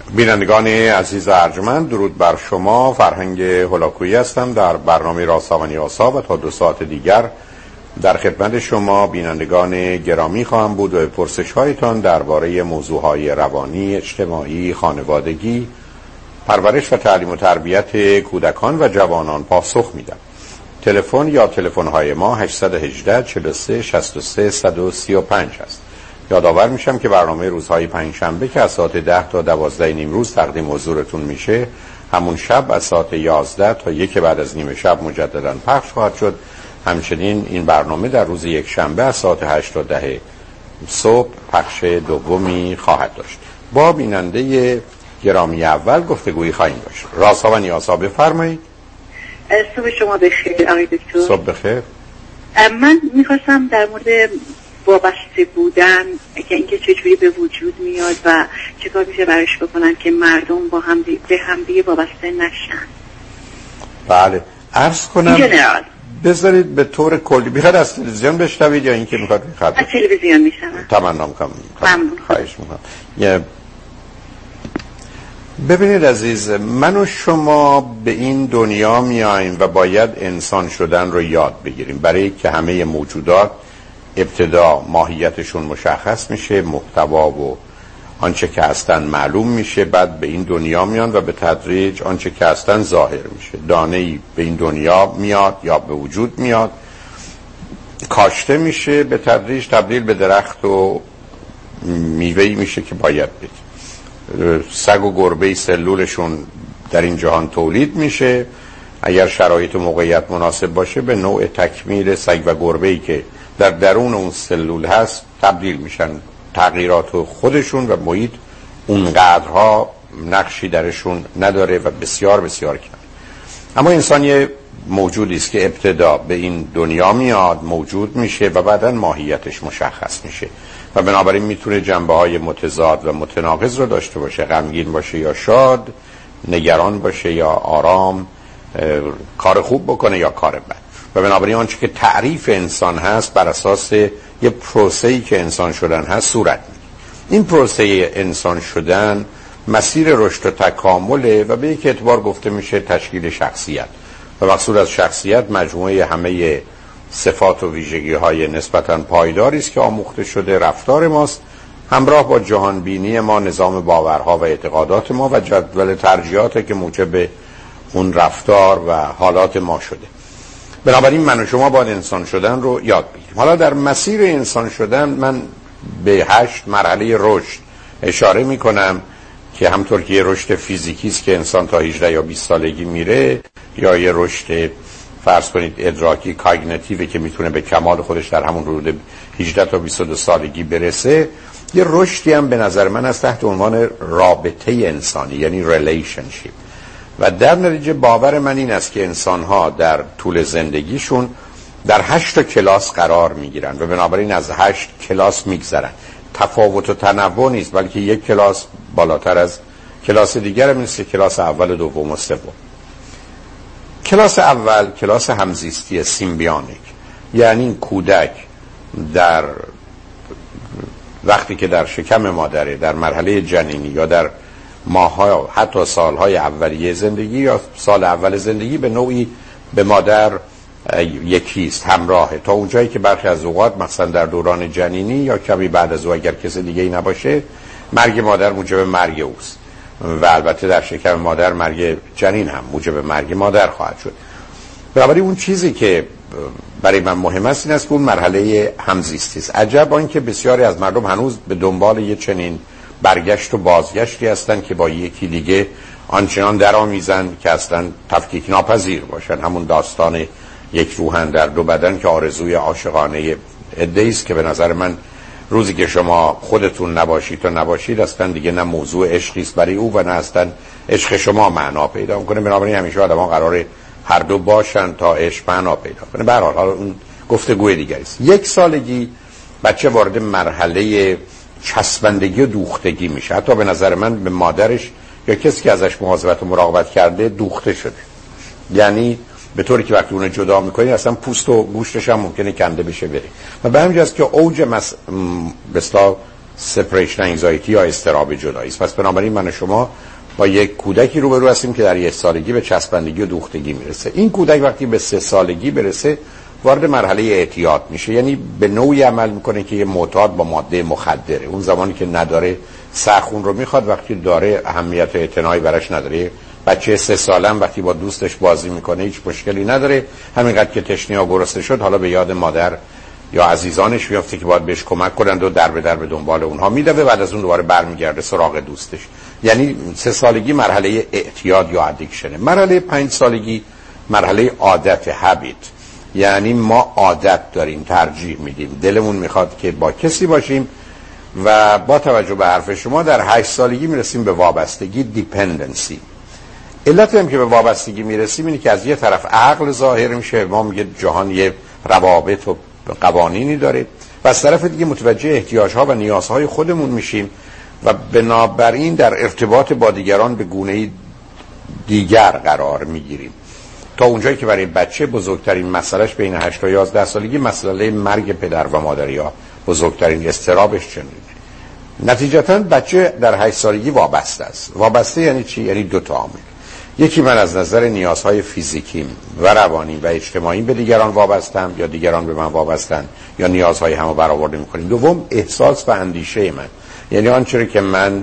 بینندگان عزیز ارجمند، درود بر شما. فرهنگ هولاکویی هستم در برنامه راسا و نیاسا و تا 2 ساعت دیگر در خدمت شما بینندگان گرامی خواهم بود و به پرسش هایتان درباره موضوعهای روانی، اجتماعی، خانوادگی، پرورش و تعلیم و تربیت کودکان و جوانان پاسخ میدم. تلفن یا تلفن های ما 818 43 63 135 است. یادآور میشم که برنامه روزهای پنجشنبه که از ساعت 10 تا 12 نیم روز تقدیم حضورتون میشه، همون شب از ساعت 11 تا 1 بعد از نیم شب مجددا پخش خواهد شد. همچنین این برنامه در روز یک شنبه از ساعت 8 تا 10 صبح پخش دومی خواهد داشت. با بیننده گرامی اول گفتگویی خواهیم داشت. راسا و نیاسا، بفرمایید. صبح شما بخیر آقای دکتر. صبح بخیر. من میخواستم در مورد وابسته بودن که اینکه چجوری به وجود میاد و چطور میشه براش بکنن که مردم با هم به هم دیگه وابسته نشن. بله، عرض کنم جنرال بذارید به طور کلی. بخواید از تلویزیون بشنوید یا اینکه میخواد از تلویزیون میشنم؟ تمنا میکنم. ممنون. خواهش میکنم. ببینید عزیز، من و شما به این دنیا میاییم و باید انسان شدن رو یاد بگیریم، برای که همه موجودات ابتدا ماهیتشون مشخص میشه، محتوا و آنچه که هستن معلوم میشه، بعد به این دنیا میان و به تدریج آنچه که هستن ظاهر میشه. دانه‌ای به این دنیا میاد یا به وجود میاد، کاشته میشه، به تدریج تبدیل به درخت و میوه‌ای میشه که باید بید. سگ و گربه سلولشون در این جهان تولید میشه، اگر شرایط و موقعیت مناسب باشه به نوع تکمیل سگ و گربه‌ای که در درون اون سلول هست تبدیل میشن. تغییرات خودشون و محیط اونقدرها نقشی درشون نداره و بسیار بسیار کم. اما انسان یه موجودی است که ابتدا به این دنیا میاد، موجود میشه و بعداً ماهیتش مشخص میشه و بنابراین میتونه جنبه‌های متضاد و متناقض رو داشته باشه، غمگین باشه یا شاد، نگران باشه یا آرام، کار خوب بکنه یا کار بد. و بنابراین آنچه که تعریف انسان هست بر اساس یه پروسه‌ای که انسان شدن هست صورت میگیره. این پروسه انسان شدن مسیر رشد و تکامله و به یک اعتبار گفته میشه تشکیل شخصیت و مقصود از شخصیت مجموعه همه صفات و ویژگی‌های نسبتاً پایداری است که آموخته شده رفتار ماست، همراه با جهان بینی ما، نظام باورها و اعتقادات ما و جدول ترجیحاتی که موجب اون رفتار و حالات ما شده. بنابراین من و شما باید انسان شدن رو یاد بگیریم. حالا در مسیر انسان شدن من به 8 مرحله رشد اشاره می کنم که همطور که یه رشد فیزیکی است که انسان تا 18 یا 20 سالگی میره، یا یه رشد فرض کنید ادراکی کاگنیتیو که میتونه به کمال خودش در همون حدود 18 تا 22 سالگی برسه، یه رشدی هم به نظر من از تحت عنوان رابطه انسانی، یعنی ریلیشنشیپ. و در نتیجه باور من این است که انسان‌ها در طول زندگیشون در 8 کلاس قرار می‌گیرن و بنابراین از 8 کلاس می‌گذرن. تفاوت و تنوع نیست، بلکه یک کلاس بالاتر از کلاس دیگر، مثل کلاس اول و دوم و سوم. کلاس اول کلاس همزیستی سیمبیونیک، یعنی کودک در وقتی که در شکم مادره، در مرحله جنینی یا در ماه‌ها حتی سال‌های اولیه زندگی یا سال اول زندگی به نوعی به مادر یکیست، همراهه، تا اونجایی که برخی از اوقات مثلا در دوران جنینی یا کمی بعد از او اگر کسی دیگه ای نباشه مرگ مادر موجب مرگ اوست و البته در شکم مادر مرگ جنین هم موجب مرگ مادر خواهد شد. بنابراین اون چیزی که برای من مهم است این است که اون مرحله همزیستی است. عجب آنکه بسیاری از مردم هنوز به دنبال یه چنین برگشت و بازگشتی هستن که با یکی دیگه آنچنان درآمیزن که اصلا تفکیک ناپذیر باشن. همون داستان یک روحن در 2 بدن که آرزوی عاشقانه عده‌ای است که به نظر من روزی که شما خودتون نباشید و نباشید اصلا دیگه نه موضوع عشقی است برای او و نه اصلا عشق شما معنا پیدا می‌کنه. بنابراین همیشه آدم‌ها قراره هر دو باشن تا عشق معنا پیدا کنه. به هر حال اون گفتگوی دیگری است. 1 سالگی بچه وارد مرحله چسبندگی و دوختگی میشه. حتی به نظر من به مادرش یا کسی که ازش مواظبت و مراقبت کرده دوخته شده، یعنی به طوری که وقتی اون جدا میکنی اصلا پوست و گوشتش هم ممکنه کنده بشه بره. و به همین جاست که اوج بسلا سپریشن انگزایتی یا اضطراب جدایی است. پس بنابراین من و شما با یک کودکی روبرو هستیم که در 1 سالگی به چسبندگی و دوختگی میرسه. این کودک وقتی به 3 سالگی برسه وارد مرحله اعتیاد میشه، یعنی به نوعی عمل میکنه که یه معتاد با ماده مخدره. اون زمانی که نداره سخون رو میخواد، وقتی داره اهمیت اعتنایی براش نداره. بچه 3 سالم وقتی با دوستش بازی میکنه هیچ مشکلی نداره، همینقدر که تشنه یا گرسنه شد حالا به یاد مادر یا عزیزانش میفته که باید بهش کمک کنند و در به دنبال اونها میدوه، بعد از اون دوباره برمیگرده سراغ دوستش. یعنی 3 سالگی مرحله اعتیاد یا ادیکشنه. مرحله 5 سالگی مرحله عادت، هابیت، یعنی ما عادت داریم، ترجیح میدیم، دلمون میخواد که با کسی باشیم و با توجه به حرف شما در 8 سالگی میرسیم به وابستگی، دیپندنسی. علت هم که به وابستگی میرسیم اینه که از یه طرف عقل ظاهر میشه، ما میگه جهان یه روابط و قوانینی داره، و از طرف دیگه متوجه احتیاجها و نیازهای خودمون میشیم و بنابراین در ارتباط با دیگران به گونه‌ای دیگر قرار میگیریم. تا اونجایی که برای بچه بزرگترین مسئلهش بین 8 تا 11 سالگی مسئله مرگ پدر و مادر یا بزرگترین استرابش چنینه. نتیجتاً بچه در 8 سالگی وابسته است. وابسته یعنی چی؟ یعنی 2 تا عامل. یکی من از نظر نیازهای فیزیکیم و روانی و اجتماعی به دیگران وابستم یا دیگران به من وابستن یا نیازهای همو برآورده میکنیم. دوم احساس و اندیشه من، یعنی آنچه که من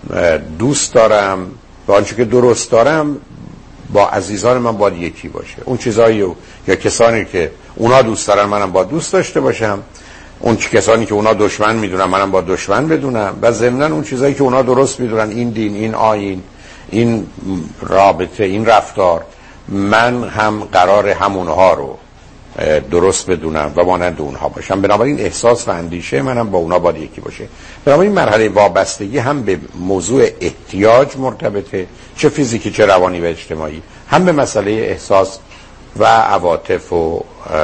دوست دارم و آنچه که درست دارم با عزیزان من باید یکی باشه. اون چیزایی یا کسانی که اونا دوست دارن منم باید دوست داشته باشم، اون کسانی که اونا دشمن میدونن منم باید دشمن بدونم، و ضمناً اون چیزایی که اونا درست میدونن، این دین، این آیین، این رابطه، این رفتار، من هم قرار همونها رو درست بدونم و مانند اونها باشم. بنابراین احساس و اندیشه منم با اونا باید یکی باشه. بنابراین مرحله وابستگی هم به موضوع احتیاج مرتبطه، چه فیزیکی چه روانی و اجتماعی، هم به مسئله احساس و عواطف و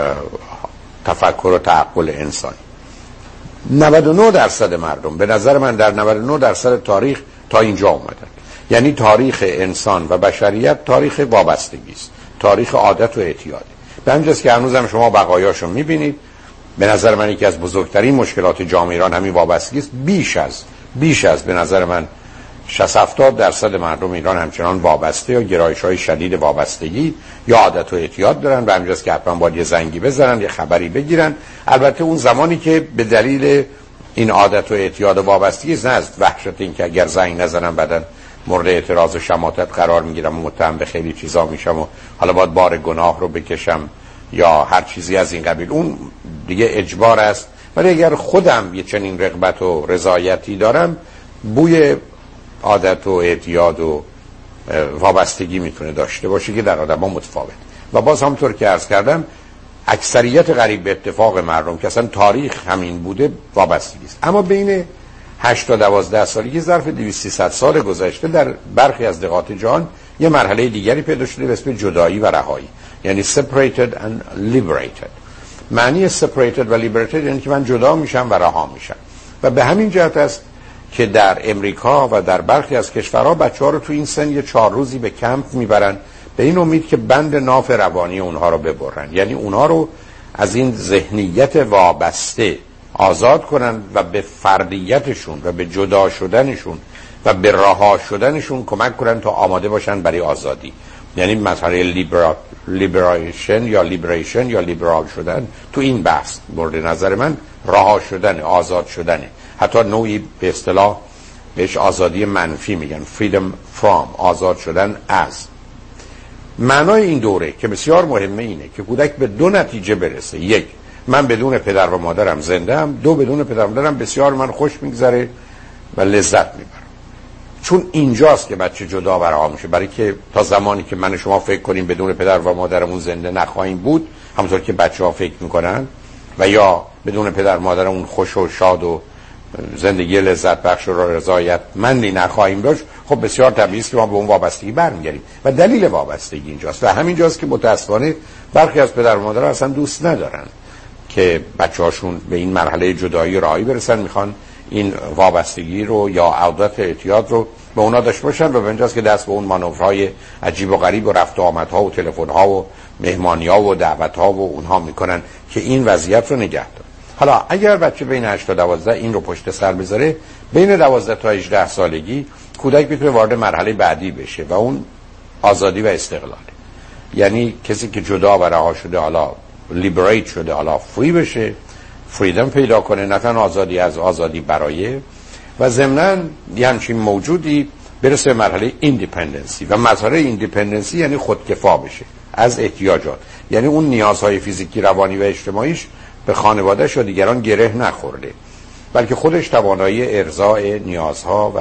تفکر و تعقل انسانی. 99% مردم به نظر من در 99% تاریخ تا اینجا اومدن. یعنی تاریخ انسان و بشریت تاریخ وابستگی است، تاریخ عادت و اعتیاد. به همینجاست که هنوز هم شما بقایاشو میبینید. به نظر من یکی از بزرگترین مشکلات جامعه ایران همین وابستگی است. بیش از به نظر من 60-70% مردم ایران همچنان وابسته یا گرایش‌های شدید وابستگی یا عادت و اعتیاد دارن. به همینجاست که حتما باید یه زنگی بزنن، یه خبری بگیرن. البته اون زمانی که به دلیل این عادت و اعتیاد و وابستگی است، نه از وحشت این که اگر زنگ نزنم بعدن مورد اعتراض و شماتت قرار میگیرم و متهم به خیلی چیزا میشم و حالا باید بار گناه رو بکشم یا هر چیزی از این قبیل. اون دیگه اجبار است. ولی اگر خودم یه چنین رغبت و رضایتی دارم، بوی عادت و اعتیاد و وابستگی میتونه داشته باشه که در آدم‌ها متفاوت. و باز همونطور که عرض کردم اکثریت قریب به اتفاق مردم که اصلا تاریخ همین بوده وابستگی است. اما بین 8 تا 12 سالگی ظرف 200-300 سال گذشته در برخی از نقاط جهان یه مرحله دیگری پیدا شده به اسم جدایی و رهایی، یعنی separated and liberated. معنی separated و liberated یعنی که من جدا میشم و رها میشم. و به همین جهت است که در امریکا و در برخی از کشورها بچه‌ها رو تو این سن یه 4 روزی به کمپ میبرن به این امید که بند ناف روانی اونها رو ببرن، یعنی اونها رو از این ذهنیت وابسته آزاد کنن و به فردیتشون و به جدا شدنشون و به رها شدنشون کمک کنن تا آماده باشن برای آزادی. یعنی مسئله لیبریشن یا لیبرال شدن تو این بحث مورد نظر من رها شدن، آزاد شدنه. حتی نوعی به اصطلاح بهش آزادی منفی میگن، freedom from، آزاد شدن از. معنای این دوره که بسیار مهمه اینه که کودک به 2 نتیجه برسه: 1 من بدون پدر و مادرم زنده ام، 2 بدون پدر و مادرم بسیار من خوش میگذره و لذت میبرم. چون اینجاست که بچه جدا و رها میشه. برای که تا زمانی که من و شما فکر کنیم بدون پدر و مادرمون زنده نخواهیم بود، همونطور که بچه‌ها فکر میکنن، و یا بدون پدر و مادرمون خوش و شاد و زندگی لذت بخش و رضایت مندی نخواهیم داشت، خب بسیار طبیعی است که ما به اون وابستگی برمیگردیم. و دلیل وابستگی اینجاست و همینجاست که متاسفانه برخی از پدر و مادرها اصلا دوست ندارن که بچه‌هاشون به این مرحله جدایی رهایی برسن، میخوان این وابستگی رو یا عادت اعتیاد رو به اونا داشته باشن و به اینجاست که دست به اون مانورهای عجیب و غریب و رفت و آمدها و تلفن‌ها و مهمانی‌ها و دعوت‌ها و اونها میکنن که این وضعیت رو نگه دارن. حالا اگر بچه بین 8 تا 12 این رو پشت سر بذاره، بین 12 تا 18 سالگی کودک میتونه وارد مرحله بعدی بشه و اون آزادی و استقلاله. یعنی کسی که جدا و رها شده، حالا لیبریت شده، حالا فری بشه، فریدم پیدا کنه، نه تنها آزادی از آزادی برای و ضمناً یه همچین موجودی برسه به مرحله ایندیپندنسی. و مرحله ایندیپندنسی یعنی خودکفا بشه از احتیاجات، یعنی اون نیازهای فیزیکی، روانی و اجتماعیش به خانواده‌اش و دیگران گره نخورده، بلکه خودش توانایی ارضاء نیازها و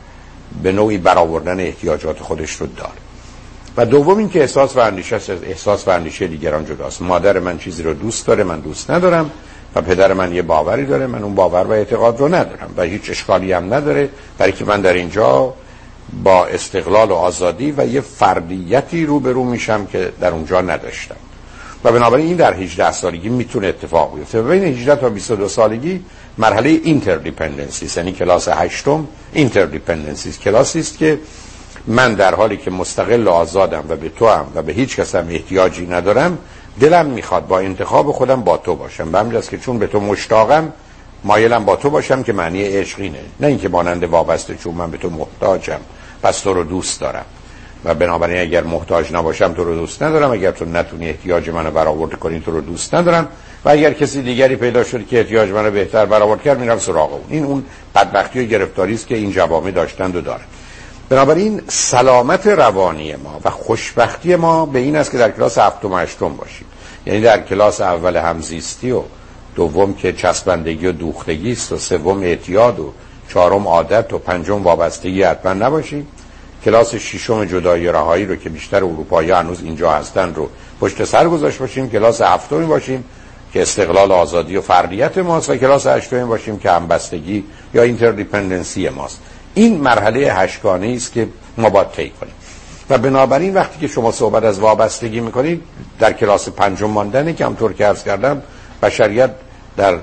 به نوعی برآوردن احتیاجات خودش رو داره. و دوم این که احساس و اندیشه است، احساس و اندیشه دیگران جداست. مادر من چیزی رو دوست داره، من دوست ندارم، و پدر من یه باوری داره، من اون باور و اعتقاد رو ندارم و هیچ اشکالی هم نداره، برای که من در اینجا با استقلال و آزادی و یه فردیتی روبرو میشم که در اونجا نداشتم. و بنابراین این در 18 سالگی میتونه اتفاق بیفته. بین 18 تا 22 سالگی مرحله اینتردیپندنسی، یعنی کلاس 8م اینتردیپندنسی، کلاسی است که من در حالی که مستقل و آزادم و به تو هم و به هیچ کس هم احتیاجی ندارم، دلم میخواد با انتخاب خودم با تو باشم. به همین جاست که چون به تو مشتاقم مایلم با تو باشم، که معنی عشق اینه، نه اینکه مانند وابسته چون من به تو محتاجم پس تو رو دوست دارم. و بنابراین اگر محتاج نباشم تو رو دوست ندارم، اگر تو نتونی احتیاج منو برآورده کنی تو رو دوست ندارم، و اگر کسی دیگری پیدا شد که احتیاج منو بهتر برآورد کرد میرم سراغ اون. این اون بدبختی و گرفتاری است که این جوامع داشتند و دارن. بنابراین سلامت روانی ما و خوشبختی ما به این است که در کلاس 7 و 8 باشیم. یعنی در کلاس اول همزیستی و دوم که چسبندگی و دوختگی است و سوم اعتیاد و چهارم عادت و پنجم وابستگی حتما نباشیم. کلاس ششم جدایی رهایی رو که بیشتر اروپایی‌ها هنوز اینجا هستن رو پشت سر گذاشت باشیم. کلاس هفتم باشیم که استقلال و آزادی و فردیت ماست، و کلاس هشتم باشیم که همبستگی یا اینتردیپندنسی ماست. این مرحله هشتگانه‌ای است که ما باید طی کنیم. و بنابراین وقتی که شما صحبت از وابستگی میکنید، در کلاس پنجم ماندنه که همطور که عرض کردم بشریت در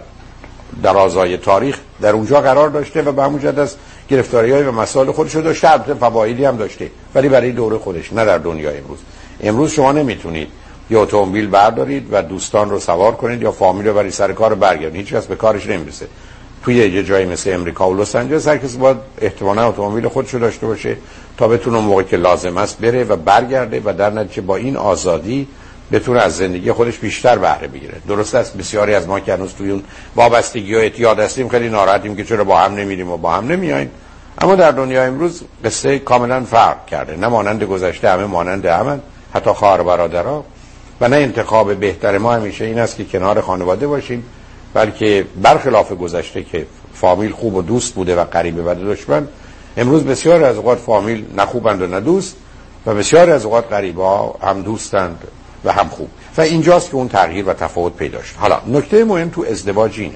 درازای تاریخ در اونجا قرار داشته و به همون جهت از گرفتاری‌های و مسائل خودش رو داشته، البته فوایدی هم داشته، ولی برای دوره خودش، نه در دنیای امروز. امروز شما نمیتونید یه اتومبیل بردارید و دوستان رو سوار کنید یا فامیل رو برای سر کار برگردید، هیچ کس به کارش نمیرسه. توی یه جایی مثل امریکا و لس آنجلس هر کسی باید احتمالاً اتومبیل خودش رو داشته باشه تا بتونه موقعی که لازم است بره و برگرده و در نتیجه با این آزادی بتونه از زندگی خودش بیشتر بهره بگیره. درست است بسیاری از ما که هنوز توی اون وابستگی و اعتیاد هستیم خیلی ناراحتیم که چرا با هم نمیریم و با هم نمیایم، اما در دنیا امروز قصه کاملا فرق کرده. نه مانند گذشته همه مانند همن، حتی خواهر برادرها، و نه انتخاب بهتر ما همیشه این است که کنار خانواده باشیم، بلکه برخلاف گذشته که فامیل خوب و دوست بوده و قریبه و دشمن، امروز بسیار از اوقات فامیل نه خوبند و نه دوست، و بسیار از اوقات قریبا هم دوستند و هم خوب. و اینجاست که اون تغییر و تفاوت پیدا شد. حالا نکته مهم تو ازدواج اینه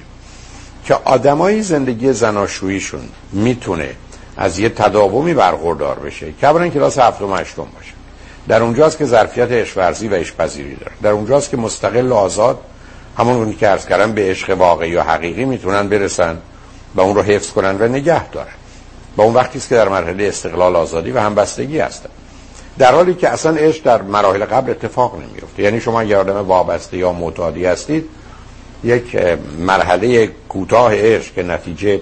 که آدمای زندگی زناشوییشون میتونه از یه تداومی برخوردار بشه که اولا کلاس 7 و 8 باشه. در اونجاست که ظرفیت عشق ورزی و عشق پذیری داره. در اونجاست که مستقل و آزاد، همون که عرض کردم، به عشق واقعی و حقیقی میتونن برسن و اون رو حفظ کنن و نگه دارن. و اون وقتی است که در مرحله استقلال، آزادی و همبستگی هستن. در حالی که اصلا عشق در مراحل قبل اتفاق نمیفته. یعنی شما اگر آدم وابسته یا معتادی هستید، یک مرحله کوتاه عشق که نتیجه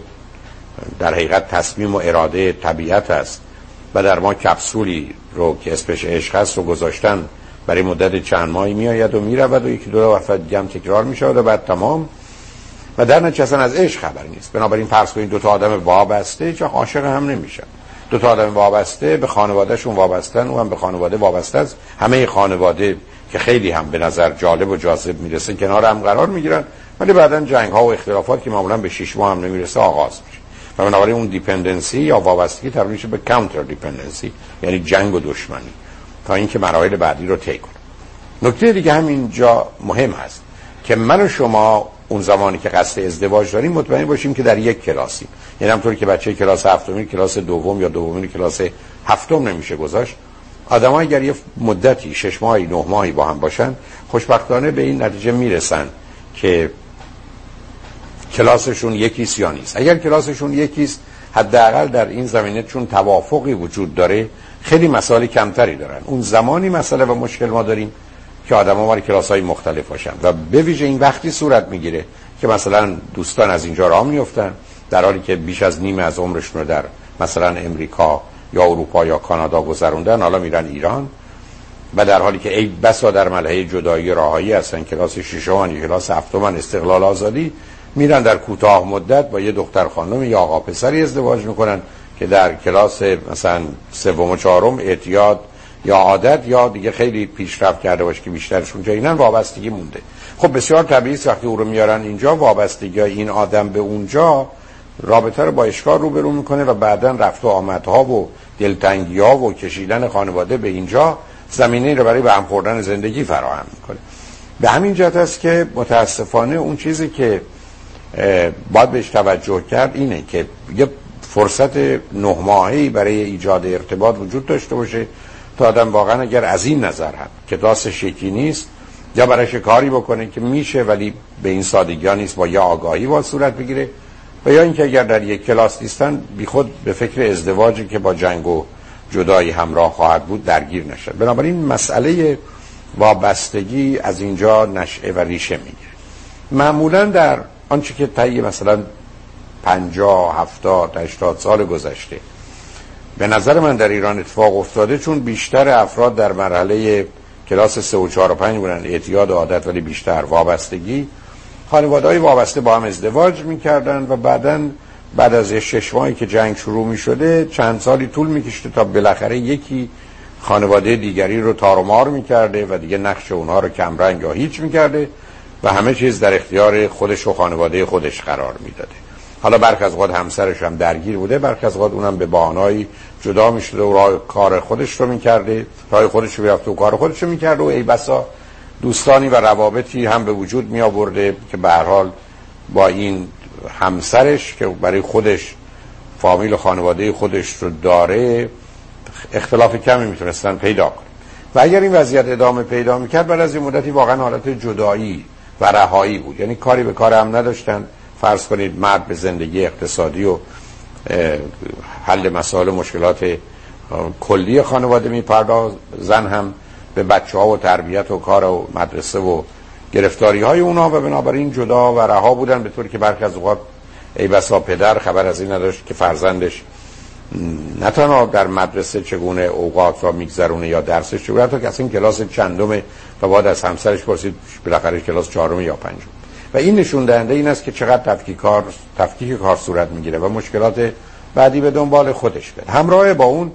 در حقیقت تصمیم و اراده طبیعت است و در ما کپسولی رو که اسمش عشق هست رو گذاشتن، برای مدت چند ماهی میآید و میرود و یکی دو دفعه دیگه هم تکرار میشه و بعد تمام، و در نتیجه اصلا از عشق خبری نیست. بنابراین فرض کنید دو تا آدم وابسته چه عاشق هم نمیشن. دو تا آدم وابسته به خانوادهشون وابستن، او هم به خانواده وابسته است. همه خانواده که خیلی هم به نظر جالب و جاذب میرسه کنار هم قرار میگیرن، ولی بعداً جنگ ها و اختلافات که معمولاً به 6 ماه هم نمیرسه آغاز میشه. و بنابراین اون دیپندنسی یا وابستگی تبدیل میشه به کانتر دیپندنسی، یعنی جنگ و دشمنی، تا اینکه مراحل بعدی رو طی کنه. نکته دیگه همینجا مهم هست که من و شما اون زمانی که قصد ازدواج داریم مطمئن باشیم که در یک کلاسیم. یعنی همونطور که بچه کلاس هفتمی کلاس دوم یا دومی کلاس هفتم نمیشه گذاشت، آدم‌ها اگر یه مدتی 6 ماهی 9 ماهی با هم باشن، خوشبختانه به این نتیجه میرسن که کلاسشون یکیست یا نیست. اگر کلاسشون یکیست، حداقل در این زمینه چون توافقی وجود داره، خیلی مسائل کمتری دارن. اون زمانی مسئله و مشکل ما داریم که آدم‌ها مال کلاس‌های مختلف باشن، و به ویژه این وقتی صورت میگیره که مثلا دوستان از اینجا راه میافتن در حالی که بیش از نیم از عمرشون رو در مثلا امریکا یا اروپا یا کانادا گذروندن، حالا میرن ایران و در حالی که ای بسا در ملحه جدایی راهایی هستن، کلاس ششم یا کلاس هفتم استقلال آزادی، میرن در کوتاه مدت با یه دختر خانم یا آقا پسری ازدواج میکنن که در کلاس مثلا سوم و چهارم اعتیاد یا عادت یا دیگه خیلی پیشرفت کرده باشه که بیشترشون جایینن وابستگی مونده. خب بسیار طبیعی است وقتی او رو میارن اینجا، وابستگی این آدم به اونجا رابطه رو با اشکال روبرو میکنه و بعداً رفت و آمدها و دلتنگی‌ها و کشیدن خانواده به اینجا زمینه رو برای به هم خوردن زندگی فراهم میکنه. به همین جهت است که متاسفانه اون چیزی که باید بهش توجه کرد اینه که یه فرصت 9 ماهه‌ای برای ایجاد ارتباط وجود داشته باشه تا آدم واقعا اگر از این نظر هم که داستش یکی نیست یا برایش کاری بکنه که میشه ولی به این سادگی ها نیست با یا آگاهی با صورت بگیره، و یا اینکه اگر در یک کلاس نیستن بی خود به فکر ازدواجی که با جنگ و جدایی همراه خواهد بود درگیر نشد. بنابراین مسئله وابستگی از اینجا نشأه و ریشه میگیره. معمولا در آنچه که طی مثلا 50 70 80 سال گذشته به نظر من در ایران اتفاق افتاده، چون بیشتر افراد در مرحله کلاس 3 و 4 و 5 بودن، اعتیاد و عادت ولی بیشتر وابستگی، خانواده‌های وابسته با هم ازدواج می‌کردن و بعد از 6 ماهی که جنگ شروع می‌شده چند سالی طول می‌کشید تا بالاخره یکی خانواده دیگری رو تار و مار می‌کرده و دیگه نقش اونها رو کمرنگ یا هیچ می‌کرده و همه چیز در اختیار خودش و خانواده خودش قرار می‌داده. حالا برخی از اوقات همسرش هم درگیر بوده، برخی از اوقات اونم به بهانه‌ای جدا می‌شده و راه کار خودش رو می‌کرده، راه خودش رو می‌رفته و کار خودش رو می‌کرده و ای بسا دوستانی و روابطی هم به وجود می آورده که به هر حال با این همسرش که برای خودش فامیل و خانواده خودش رو داره اختلاف کمی میتونستن پیدا کنه. و اگر این وضعیت ادامه پیدا میکرد بعد از این مدتی واقعا حالت جدایی و رهایی بود، یعنی کاری به کار هم نداشتن. فرض کنید مرد به زندگی اقتصادی و حل مسائل و مشکلات کلی خانواده میپرداخت، زن هم به بچه‌ها و تربیت و کار و مدرسه و گرفتاری‌های اونها، و بنابراین جدا و رها بودن، به طوری که برخی از اوقات ای بسا پدر خبر از این نداشت که فرزندش نه تنها در مدرسه چگونه اوقات را میگذرونه یا درسش چگونه، حتی که اصلا کلاس چندمه و بعد از همسرش پرسید بالاخره کلاس 4 یا 5. و این نشون دهنده این است که چقدر تفکیک کار صورت میگیره و مشکلات بعدی به دنبال خودش داره. همراه با اون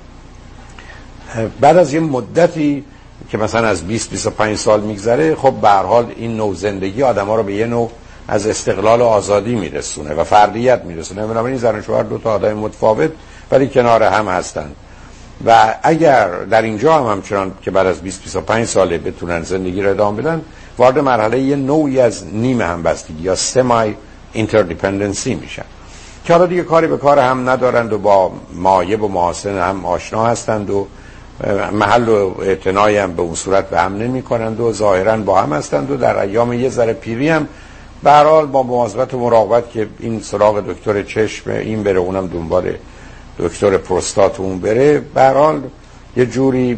بعد از یه مدتی که مثلا از 20-25 سال میگذره، خب به هر حال این نوع زندگی آدم‌ها رو به یه نوع از استقلال و آزادی میرسونه و فردیت میرسونه. بنابراین زن و شوهر 2 تا آدم متفاوت ولی کنار هم هستن و اگر در اینجا هم همچنان که بعد از 20-25 ساله بتونن زندگی رو ادامه بدن، وارد مرحله یه نوعی از نیمه همبستگی یا سمی اینتردیپندنسی میشن که حالا دیگه کاری به کار هم ندارند و با معایب و محاسن هم آشنا هستند و محل و اعتنایی هم به اون صورت به هم نمی کنند و ظاهرا با هم هستند و در ایام یه ذره پیری هم به هر حال با مواظبت و مراقبت که این سراغ دکتر چشم این بره اونم دنبال دکتر پروستات اون بره، به هر حال یه جوری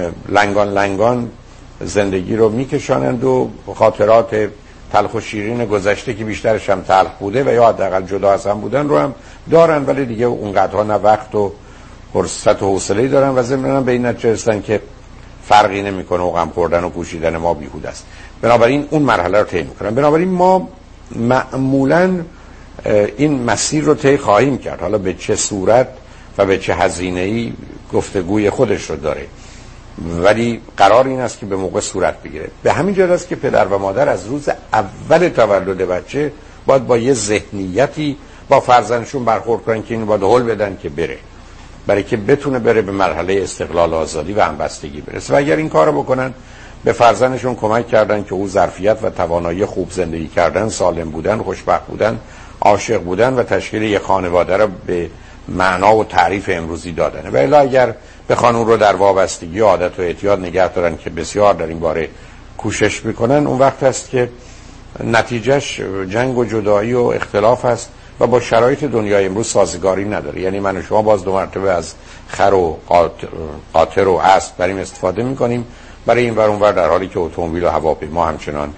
لنگان زندگی رو میکشانند و خاطرات تلخ و شیرین گذشته که بیشترش هم تلخ بوده و یا حداقل جدا از هم بودن رو هم دارن، ولی دیگه اونقدرها نه وقت و فرصت و حوصله‌ای دارن و ضمناً به این نتیجه رسیدن که فرقی نمیکنه و غم خوردن و پوشیدن ما بیهوده است. بنابراین اون مرحله رو طی میکنن. بنابراین ما معمولاً این مسیر رو طی خواهیم کرد، حالا به چه صورت و به چه هزینه‌ای گفتگوی خودش رو داره، ولی قرار این است که به موقع صورت بگیره. به همین جهت است که پدر و مادر از روز اول تولد بچه باید با یه ذهنیتی با فرزندشون برخورد کنن که اینو باید هول بدن که بره، برای که بتونه بره به مرحله استقلال آزادی و همبستگی برسه. و اگر این کارو بکنن به فرزندشون کمک کردن که او ظرفیت و توانایی خوب زندگی کردن، سالم بودن، خوشبخت بودن، عاشق بودن و تشکیل یک خانواده رو به معنا و تعریف امروزی دادن. و الا اگر بخوان اون رو در وابستگی و عادت و اعتیاد نگه دارن که بسیار در این باره کوشش میکنن، اون وقت است که نتیجهش جنگ و جدایی و اختلاف است و با شرایط دنیای امروز سازگاری نداره. یعنی من و شما باز 2 مرتبه از خر و قاطر و اسب بریم استفاده میکنیم برای این ور اون ور، در حالی که اتومبیل و هواپیما همچنان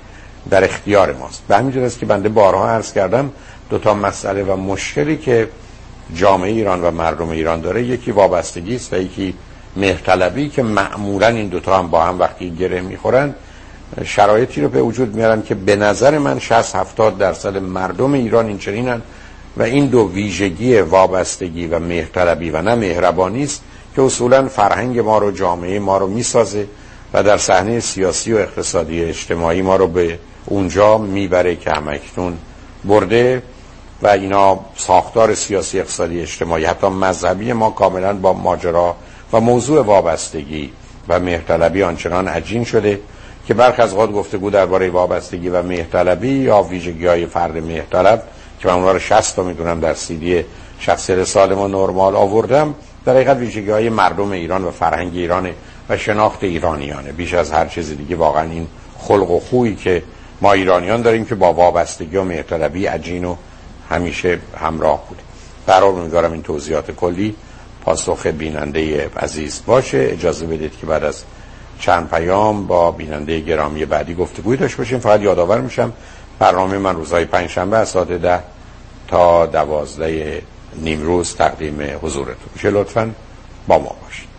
در اختیار ماست. به همین جهت است که بنده بارها عرض کردم دو تا مسئله و مشکلی که جامعه ایران و مردم ایران داره، یکی وابستگی است و یکی مهرطلبی، که معمولا این دوتا هم با هم وقتی گره میخورن شرایطی رو به وجود میارن که به نظر من 60-70% مردم ایران این چنینن و این دو ویژگی وابستگی و مهرطلبی و نه مهربانی است که اصولا فرهنگ ما رو، جامعه ما رو میسازه و در صحنه سیاسی و اقتصادی اجتماعی ما رو به اونجا میبره که همکنون برده و اینا ساختار سیاسی اقتصادی اجتماعی حتی مذهبی ما کاملا با ماجرا و موضوع وابستگی و مهرطلبی آنچنان عجین شده که برخی از اوقات گفتگو درباره وابستگی و مهرطلبی یا ویژگی‌های فرد مهرطلب که من اونها رو 60 تا میدونم در CD شخصیت سالم و نرمال آوردم، در حقیقت ویژگی‌های مردم ایران و فرهنگ ایران و شناخت ایرانیانه. بیش از هر چیز دیگه واقعا این خلق و خویی که ما ایرانیان داریم که با وابستگی و مهرطلبی عجین و همیشه همراه بوده. قرار می‌ذارم این توضیحات کلی پاسخ بیننده عزیز باشه. اجازه بدید که بعد از چند پیام با بیننده گرامی بعدی گفتگوی داشته باشیم. فقط یادآور میشم برنامه من روزهای پنجشنبه از ساعت 10 تا 12 نیمروز تقدیم حضورتون میشه. لطفاً با ما باشید.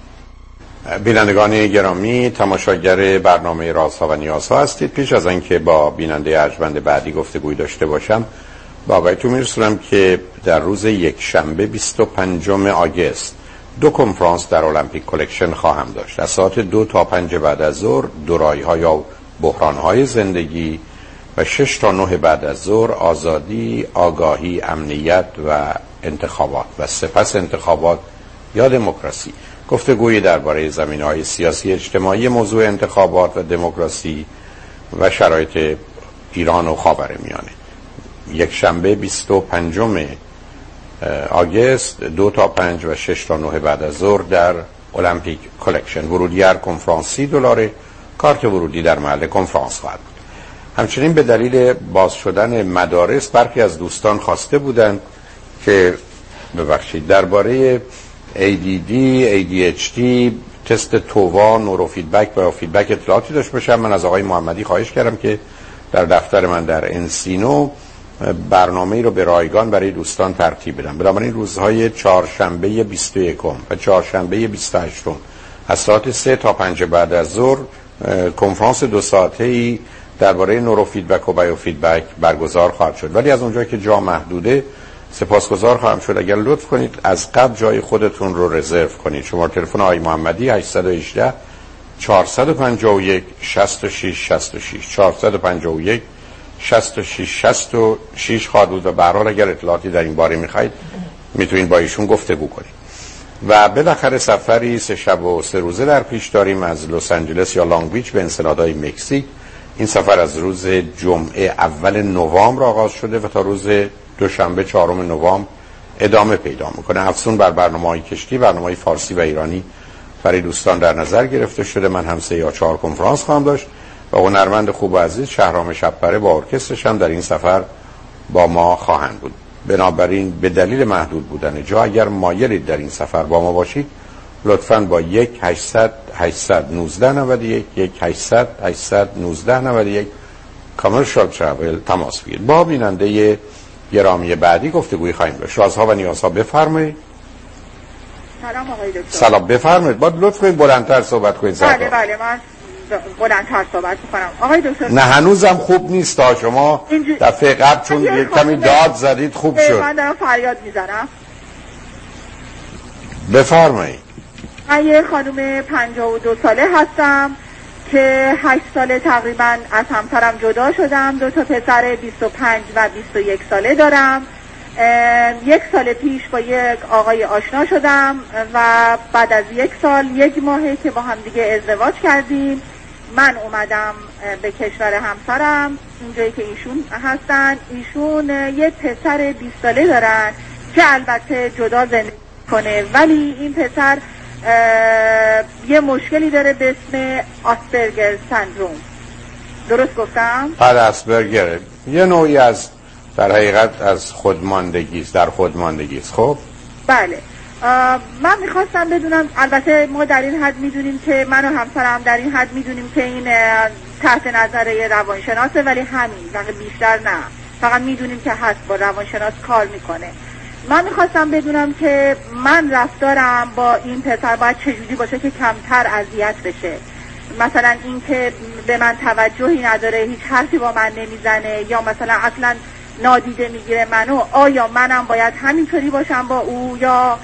بینندگان گرامی، تماشاگر برنامه رازها و نیازها هستید. پیش از اینکه با بیننده ارجمند بعدی گفتگوی داشته باشم، با آگاهیتون میرسونم که در روز یکشنبه 25 آگوست 2 کنفرانس در المپیک کلکشن خواهم داشت. از ساعت 2 تا 5 بعد از ظهر دورایی‌ها یا بحران‌های زندگی و 6 تا 9 بعد از ظهر آزادی، آگاهی، امنیت و انتخابات و سپس انتخابات یا دموکراسی. گفتگویی درباره زمینه‌های سیاسی اجتماعی موضوع انتخابات و دموکراسی و شرایط ایران و خاورمیانه. یک شنبه 25 آگوست 2 تا 5 و 6 تا 9 بعد از ظهر در المپیک کلکشن. ورودی هر کنفرانس $30. کارت ورودی در محل کنفرانس خواهد بود. همچنین به دلیل باز شدن مدارس برخی از دوستان خواسته بودند که درباره ADD، ADHD، تست تووا، نورو فیدبک و فیدبک اطلاعاتی داشت باشم. من از آقای محمدی خواهش کردم که در دفتر من در انسینو برنامه‌ای رو به رایگان برای دوستان ترتیب بدم. بنابراین روزهای چهارشنبه 21 و چهارشنبه 28 از ساعت 3 تا 5 بعد از ظهر کنفرانس 2 ساعته‌ای درباره نورو فیدبک و بایو فیدبک برگزار خواهد شد. ولی از اونجایی که جا محدوده سپاسگزار خواهم شد اگر لطف کنید از قبل جای خودتون رو رزرو کنید. شماره تلفن آقای محمدی 818 451 66 66 451 66 66 خواهد بود و به هر حال اگر اطلاعاتی در این باره میخواید میتونید با ایشون گفتگو کنید. و بالاخره سفری 3 شب و 3 روزه در پیش داریم از لس آنجلس یا لانگ بیچ به انسنادای مکزیک. این سفر از روز جمعه اول نوامبر آغاز شده و تا روز دوشنبه 4 نوامبر ادامه پیدا میکنه. افزون بر برنامه‌های کشتی، برنامه‌های فارسی و ایرانی برای دوستان در نظر گرفته شده. من هم 3 یا 4 کنفرانس خواهم داشت و هنرمند خوب و عزیز شهرام شب‌پره با ارکسترش هم در این سفر با ما خواهند بود. بنابراین به دلیل محدود بودن جا اگر مایلید در این سفر با ما باشید لطفاً با 1-800-819-91 1-800-819-91 کامرشال ترافل تماس بگیرید. با بیننده گرامی بعدی گفتگوی خواهیم داشت. رازها و نیازها بفرمایید. سلام آقای دکتر. سلام بفرمایید. با لطف کنید بلندتر صحبت کنید. بله من بلندتر صحبت می‌کنم. آقای دکتر نه هنوزم خوب نیست تا شما دفعه قبل چون یک کمی داد زدید خوب شد. من دارم فریاد میزنم. بفرمایید. من یه خانم 52 ساله هستم که 8 ساله تقریبا از همسرم جدا شدم. 2 تا پسر 25 و 21 ساله دارم. 1 سال پیش با یک آقای آشنا شدم و بعد از 1 سال 1 ماهه که با هم دیگه ازدواج کردیم. من اومدم به کشور همسرم اونجایی که ایشون هستن. ایشون یک پسر 20 ساله دارن که البته جدا زندگی کنه، ولی این پسر یه مشکلی داره به اسم آسپرگر سندروم. درست گفتم؟ بله آسپرگر یه نوعی از در حقیقت از خودماندگی است، در خودماندگی است. خب بله. من میخواستم بدونم، البته ما در این حد میدونیم که من و همسرم در این حد میدونیم که این تحت نظر روانشناسه، ولی همین بیشتر نه، فقط میدونیم که هست با روانشناس کار میکنه. من میخواستم بدونم که من رفتارم با این پسر باید چجوری باشه که کمتر اذیت بشه، مثلا این که به من توجهی نداره، هیچ حرفی با من نمیزنه، یا مثلا اصلا نادیده میگیره منو. آیا منم باید همینطوری باشم با او، یا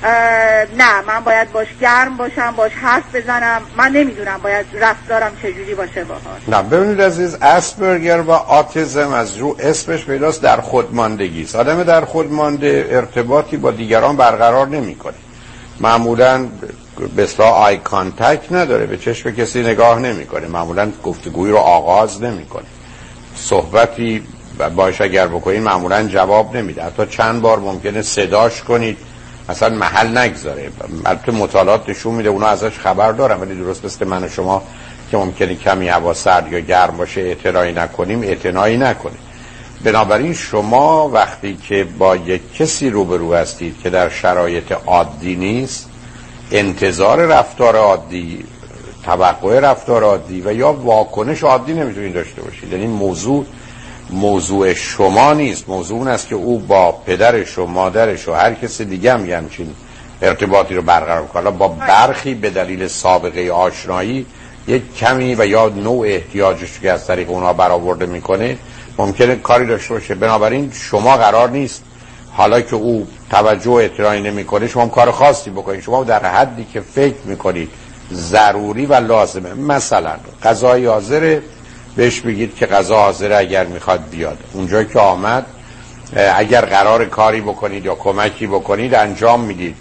نه من باید باش گرم باشم، باش حرف بزنم؟ من نمیدونم باید رفتارم چجوری باشه باهاش. نه ببینید عزیز، اسپرگر و آتیسم از رو اسمش پیداست در خودماندگی است. آدم در خودمانده ارتباطی با دیگران برقرار نمیکنه، معمولا به اصطلاح آی کانتکت نداره، به چشم کسی نگاه نمیکنه، معمولا گفتگویی رو آغاز نمیکنه، صحبتی باش اگر بکنید معمولا جواب نمیده، حتی چند بار ممکنه صداش کنید اصلا محل نگذاره. البته مطالعات نشون میده اونا ازش خبر دارن، ولی درست مثل من و شما که ممکنه کمی هوا سرد یا گرم باشه اعتنایی نکنیم، اعتنایی نکنه. بنابراین شما وقتی که با یک کسی روبرو هستید که در شرایط عادی نیست، انتظار رفتار عادی، توقع رفتار عادی و یا واکنش عادی نمیتونید داشته باشید. یعنی موضوع شما نیست، موضوع اون است که او با پدرش و مادرش و هر کسی دیگه هم همچین ارتباطی رو برقرار کنه. با برخی به دلیل سابقه آشنایی یک کمی و یا نوع احتیاجش که از طریق اونا برآورده میکنه ممکنه کاری داشته باشه. بنابراین شما قرار نیست حالا که او توجه احترامی نمیکنه شما کار خاصی بکنید. شما در حدی که فکر میکنید ضروری و لازمه، مثلا غذای حاضره، بهش بگید که غذا حاضره اگر میخواد بیاد. اونجایی که آمد اگر قرار کاری بکنید یا کمکی بکنید انجام میدید.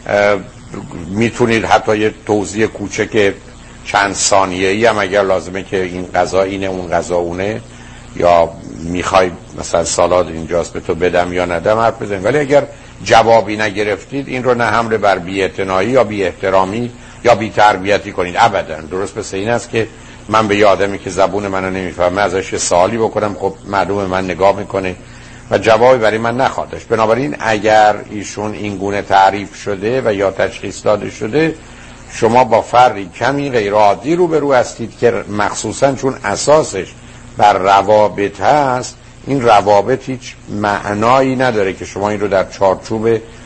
میتونید حتی یه توضیح کوچک چند ثانیه‌ای هم اگر لازمه که این غذا اینه، اون غذا اونه، یا میخوای مثلا سالاد اینجاست به تو بدم یا ندم حرف بزنید. ولی اگر جوابی نگرفتید این رو نه حمله بر بی‌اعتنایی یا بی احترامی یا بی تربیتی کنید، ابدا. درست مثل این است که من به یه آدمی که زبون منو نمیفهمه ازش سوالی بکنم، خب معلومه من نگاه میکنه و جوابی برای من نخواهد داشت. بنابراین اگر ایشون این گونه تعریف شده و یا تشخیص داده شده، شما با فردی کمی غیر عادی روبرو هستید که مخصوصا چون اساسش بر روابط هست، این روابط هیچ معنایی نداره که شما این رو در چارچوب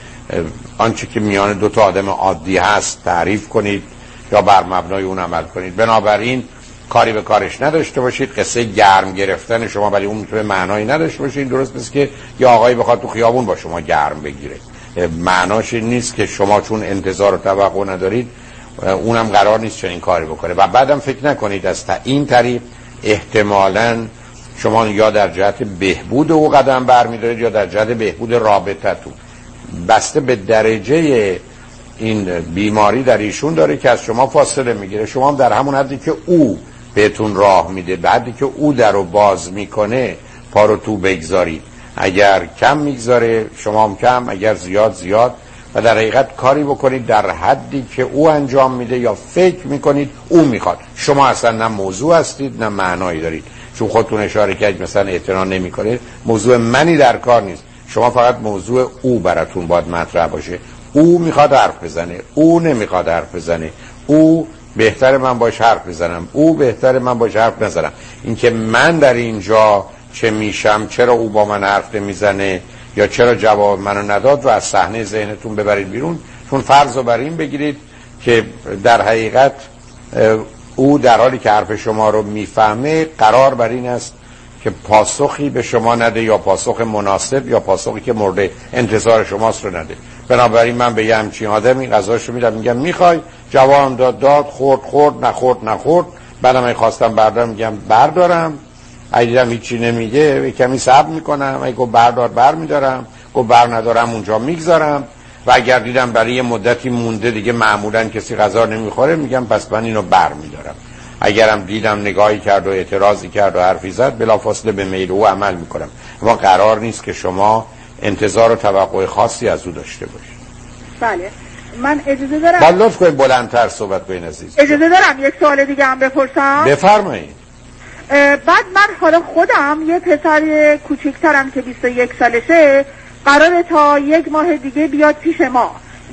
آنچه که میان دو تا آدم عادی هست تعریف کنید یا بر مبنای اون عمل کنید. بنابراین کاری به کارش نداشته باشید. قصه گرم گرفتن شما برای اون میتونه معنایی نداشته باشید. درست مثل که یه آقایی بخواد تو خیابون با شما گرم بگیره، معناش نیست که شما چون انتظار و توقع ندارید اونم قرار نیست چنین کاری بکنه. و بعدم فکر نکنید از این طریق احتمالاً شما یا در جهت بهبود او قدم برمی‌دارید یا در جهت بهبود رابطتون. بسته به درجه این بیماری در ایشون داره که از شما فاصله میگیره. شما هم در همون حدی که او بهتون راه میده، به حدی که او در رو باز میکنه پا رو تو بگذارید. اگر کم میگذاره شما هم کم، اگر زیاد زیاد، و در حقیقت کاری بکنید در حدی که او انجام میده یا فکر میکنید او میخواد. شما اصلا نه موضوع هستید نه معنایی دارید. چون خودتون اشاره کردید مثلا اعتنا نمیکنه، موضوع منی در کار نیست. شما فقط موضوع او براتون باید مطرح باشه. او میخواد حرف بزنه، او نمیخواد حرف بزنه، او بهتره من باش حرف بزنم، او بهتره من باش حرف نزنم. اینکه من در اینجا چه میشم، چرا او با من حرف نمیزنه یا چرا جواب منو نداد، رو از صحنه ذهنتون ببرید بیرون. چون فرض رو بر این بگیرید که در حقیقت او در حالی که حرف شما رو میفهمه قرار بر این است که پاسخی به شما نده، یا پاسخ مناسب یا پاسخی که مورد انتظار شماست رو نده. بنابراین من به یه همچین آدمی غذاشو میدم، میگم میخوای، جوابم داد، خورد، نخورد. بعدم اگه خواستم بردارم میگم بردارم، اگه دیدم هیچی نمیگه کمی صبر میکنم، اگه گفت بردار برمیدارم، گفت بر ندارم اونجا میگذارم. و اگر دیدم برای یه مدتی مونده دیگه معمولا کسی غذا نمیخوره، میگم پس من اینو برمیدارم. اگرم دیدم نگاهی کرد و اعتراضی کرد و حرفی زد، بلافاصله به میل او عمل میکنم. اما قرار نیست که شما انتظار و توقع خاصی از او داشته باشید. بله، من اجازه دارم با لطف کنید بلندتر صحبت کنید عزیز. اجازه دارم یک سوال دیگه هم بپرسم؟ بفرمایید. بعد من حالا خودم یه پسر کوچیکترم که 21 سالشه قراره تا 1 ماه دیگه بیاد پیش ما.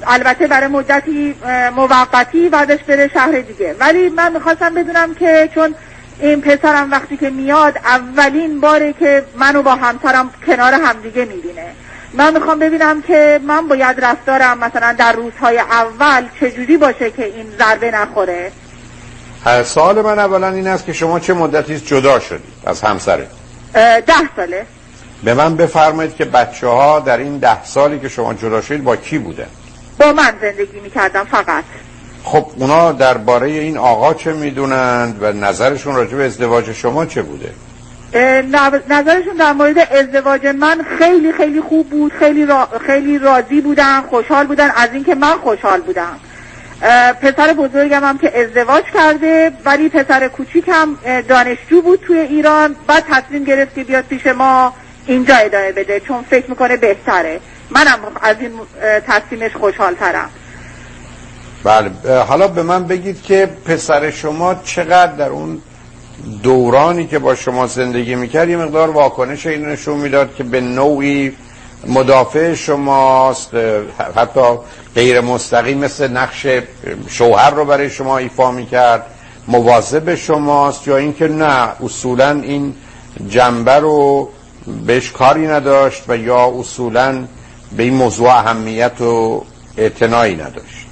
البته برای مدتی موقتی بعدش بره شهر دیگه. ولی من میخواستم بدونم که چون این پسرم وقتی که میاد اولین باره که منو با همسرم کنار همدیگه میبینه، من میخوام ببینم که من باید رفتارم مثلا در روزهای اول چجوری باشه که این ضربه نخوره. سوال من اولا این است که شما چه مدتی جدا شدید از همسرت؟ 10 ساله. به من بفرمایید که بچه ها در این 10 سالی که شما جدا شدید با کی بودن؟ با من زندگی میکردم فقط. خب اونا درباره این آقا چه میدونند و نظرشون راجع به ازدواج شما چه بوده؟ نظرشون در مورد ازدواج من خیلی خیلی خوب بود، خیلی راضی بودن، خوشحال بودن از اینکه من خوشحال بودم. پسر بزرگم هم که ازدواج کرده، ولی پسر کوچیکم دانشجو بود توی ایران، بعد تصمیم گرفت که بیاد پیش ما اینجا ادامه بده چون فکر میکنه بهتره. منم از این تصمیمش خوشحال ترم. بله، حالا به من بگید که پسر شما چقدر در اون دورانی که با شما زندگی میکرد یه مقدار واکنش این نشون میداد که به نوعی مدافع شماست، حتی غیر مستقیم مثل نقش شوهر رو برای شما ایفا میکرد، مواظب شماست، یا اینکه نه اصولا این جنبه رو بهش کاری نداشت و یا اصولا به این موضوع اهمیت و اعتنایی نداشت؟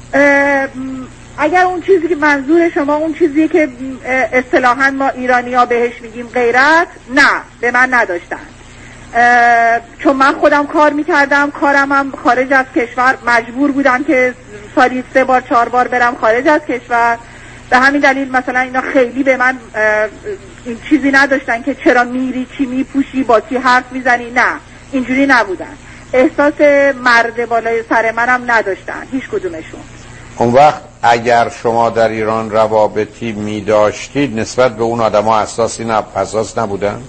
اگر اون چیزی که منظور شما اون چیزی که اصطلاحاً ما ایرانی‌ها بهش میگیم غیرت، نه به من نداشتن. چون من خودم کار میکردم، کارم هم خارج از کشور، مجبور بودم که سالی 3 بار 4 بار برم خارج از کشور. به همین دلیل مثلا اینا خیلی به من این چیزی نداشتن که چرا میری، چی میپوشی، با کی حرف میزنی، نه اینجوری نبودن. احساس مرد بالای سر منم نداشتن هیچ کدومشون. اون وقت اگر شما در ایران روابطی می داشتید نسبت به اون آدم ها حساس نبودن؟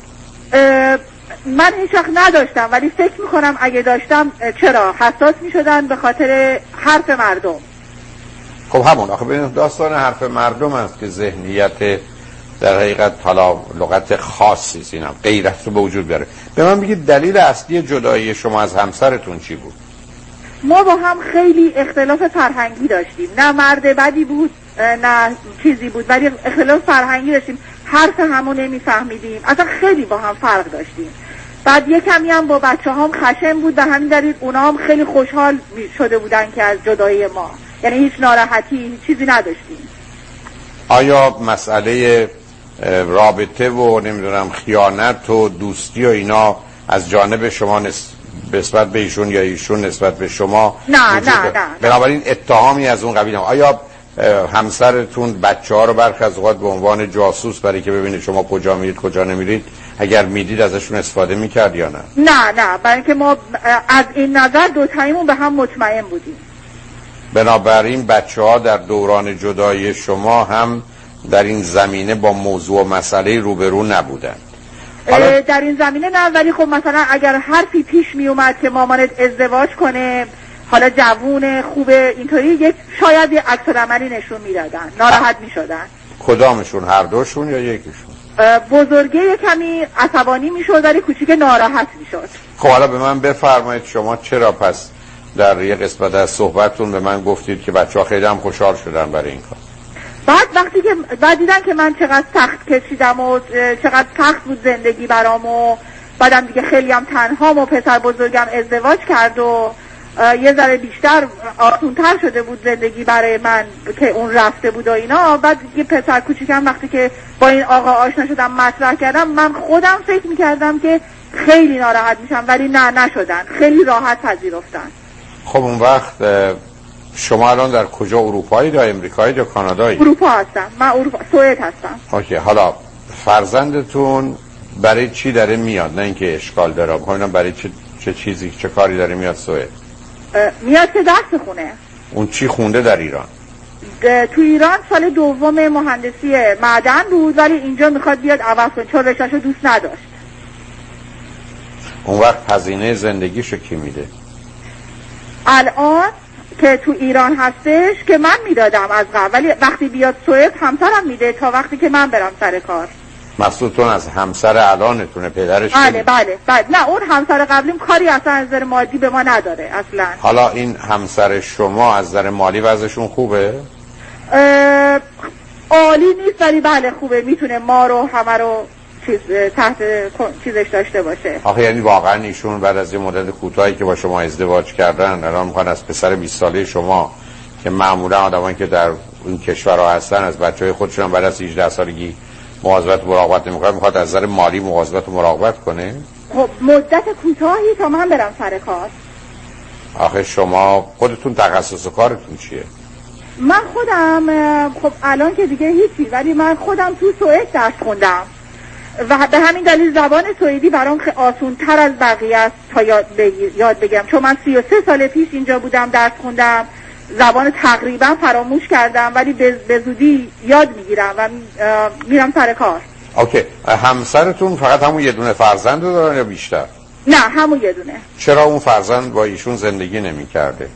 من هیچ وقت نداشتم، ولی فکر میکنم اگه داشتم چرا حساس می شدن به خاطر حرف مردم. خب همون آخه ببینید داستان حرف مردم است که ذهنیت در حقیقت حالا لغت خاصی اینم غیرت رو به وجود بیاره. به من بگید دلیل اصلی جدایی شما از همسرتون چی بود؟ ما با هم خیلی اختلاف فرهنگی داشتیم، نه مرد بدی بود نه چیزی بود، ولی اختلاف فرهنگی داشتیم، حرف همو نمیفهمیدیم، اصلا خیلی با هم فرق داشتیم. بعد یه کمی هم با بچه هم خشم بود، به همین دلیل اونا هم خیلی خوشحال شده بودن که از جدایی ما، یعنی هیچ ناراحتی هیچ چیزی نداشتیم. آیا مسئله رابطه و نمیدونم خیانت و دوستی و اینا از جانب شما نسبت به ایشون یا ایشون نسبت به شما نه. بنابراین اتهامی از اون قبیل آیا همسرتون بچه ها رو برخی از اوقات به عنوان جاسوس برای که ببینید شما کجا میرید کجا نمیرید اگر میدید ازشون استفاده میکرد یا نه؟ نه برای که ما از این نظر دوتاییمون به هم مطمئن بودیم. بنابراین بچه ها در دوران جدایی شما هم در این زمینه با موضوع و مسئله روبرو نبودن؟ در این زمینه نه، ولی خب مثلا اگر حرفی پیش می اومد که مامانت ازدواج کنه، حالا جوون خوبه اینطوری، شاید یه عکس العملی نشون میدادن، ناراحت میشدن. کدامشون؟ هر دوشون یا یکیشون؟ بزرگه یه کمی عصبانی میشد ولی کوچیک ناراحت میشد. خب حالا به من بفرمایید شما چرا پس در یه قسمت از صحبتتون به من گفتید که بچه‌ها خیلی هم خوشحال شدن برای این کار؟ بعد دیدن که من چقدر سخت کشیدم و چقدر سخت بود زندگی برام، و بعدم دیگه خیلی هم تنهام و پسر بزرگم ازدواج کرد و یه ذره بیشتر آسونتر شده بود زندگی برای من که اون رفته بود و اینا. بعد یه پسر کوچیکم وقتی که با این آقا آشنا شدم مطرح کردم، من خودم فکر میکردم که خیلی ناراحت میشم، ولی نشدن، خیلی راحت پذیرفتن. خب اون وقت شما الان در کجا، اروپایی یا امریکایی یا کانادایی؟ اروپا هستم من، سوئد هستم. اوکی. حالا فرزندتون برای چی داره میاد؟ نه اینکه اشکال داره، ببینم برای چه چیزی چه کاری داره میاد سوئد؟ میاد که درس خونه. اون چی خونده در ایران؟ تو ایران سال دوم مهندسی معدن بود، ولی اینجا میخواد بیاد عوض کنه چون رشته‌شو دوست نداشت. اون وقت هزینه زندگیشو کی میده؟ الان که تو ایران هستش که من میدادم از قبل، ولی وقتی بیاد سوئد همسرم میده تا وقتی که من برم سر کار. مقصودتون از همسر الانتونه، پدرش؟ بله. نه اون همسر قبلیم کاری اصلا از نظر مادی به ما نداره اصلا. حالا این همسر شما از نظر مالی وضعشون خوبه؟ عالی نیست ولی بله خوبه، میتونه ما رو همه رو تحت چیزش داشته باشه. آخه یعنی واقعا ایشون بعد از یه مدت کوتاهی که با شما ازدواج کردن الان میخوان از پسر 20 ساله شما که معمولا آدمایی که در این کشورها هستن از بچهای خودشون بعد از 18 سالگی مواظبت و مراقبت نمیکنه، میخواد از نظر مالی مواظبت و مراقبت کنه؟ خب مدت کوتاهی تا من برم سر کار. آخه شما خودتون تخصص کارتون چیه؟ من خودم خب الان که دیگه هیچی، ولی من خودم تو سوئد درس خوندم و به همین دلیل زبان سوئدی برام خیلی آسان تر از بقیه است تا یاد بگیرم، چون من 33 سال پیش اینجا بودم درس خوندم، زبان تقریبا فراموش کردم ولی به زودی یاد میگیرم و میرم سر کار. اوکی. همسرتون فقط همون یه دونه فرزند دارن یا بیشتر؟ نه همون یه دونه. چرا اون فرزند با ایشون زندگی نمی کرده؟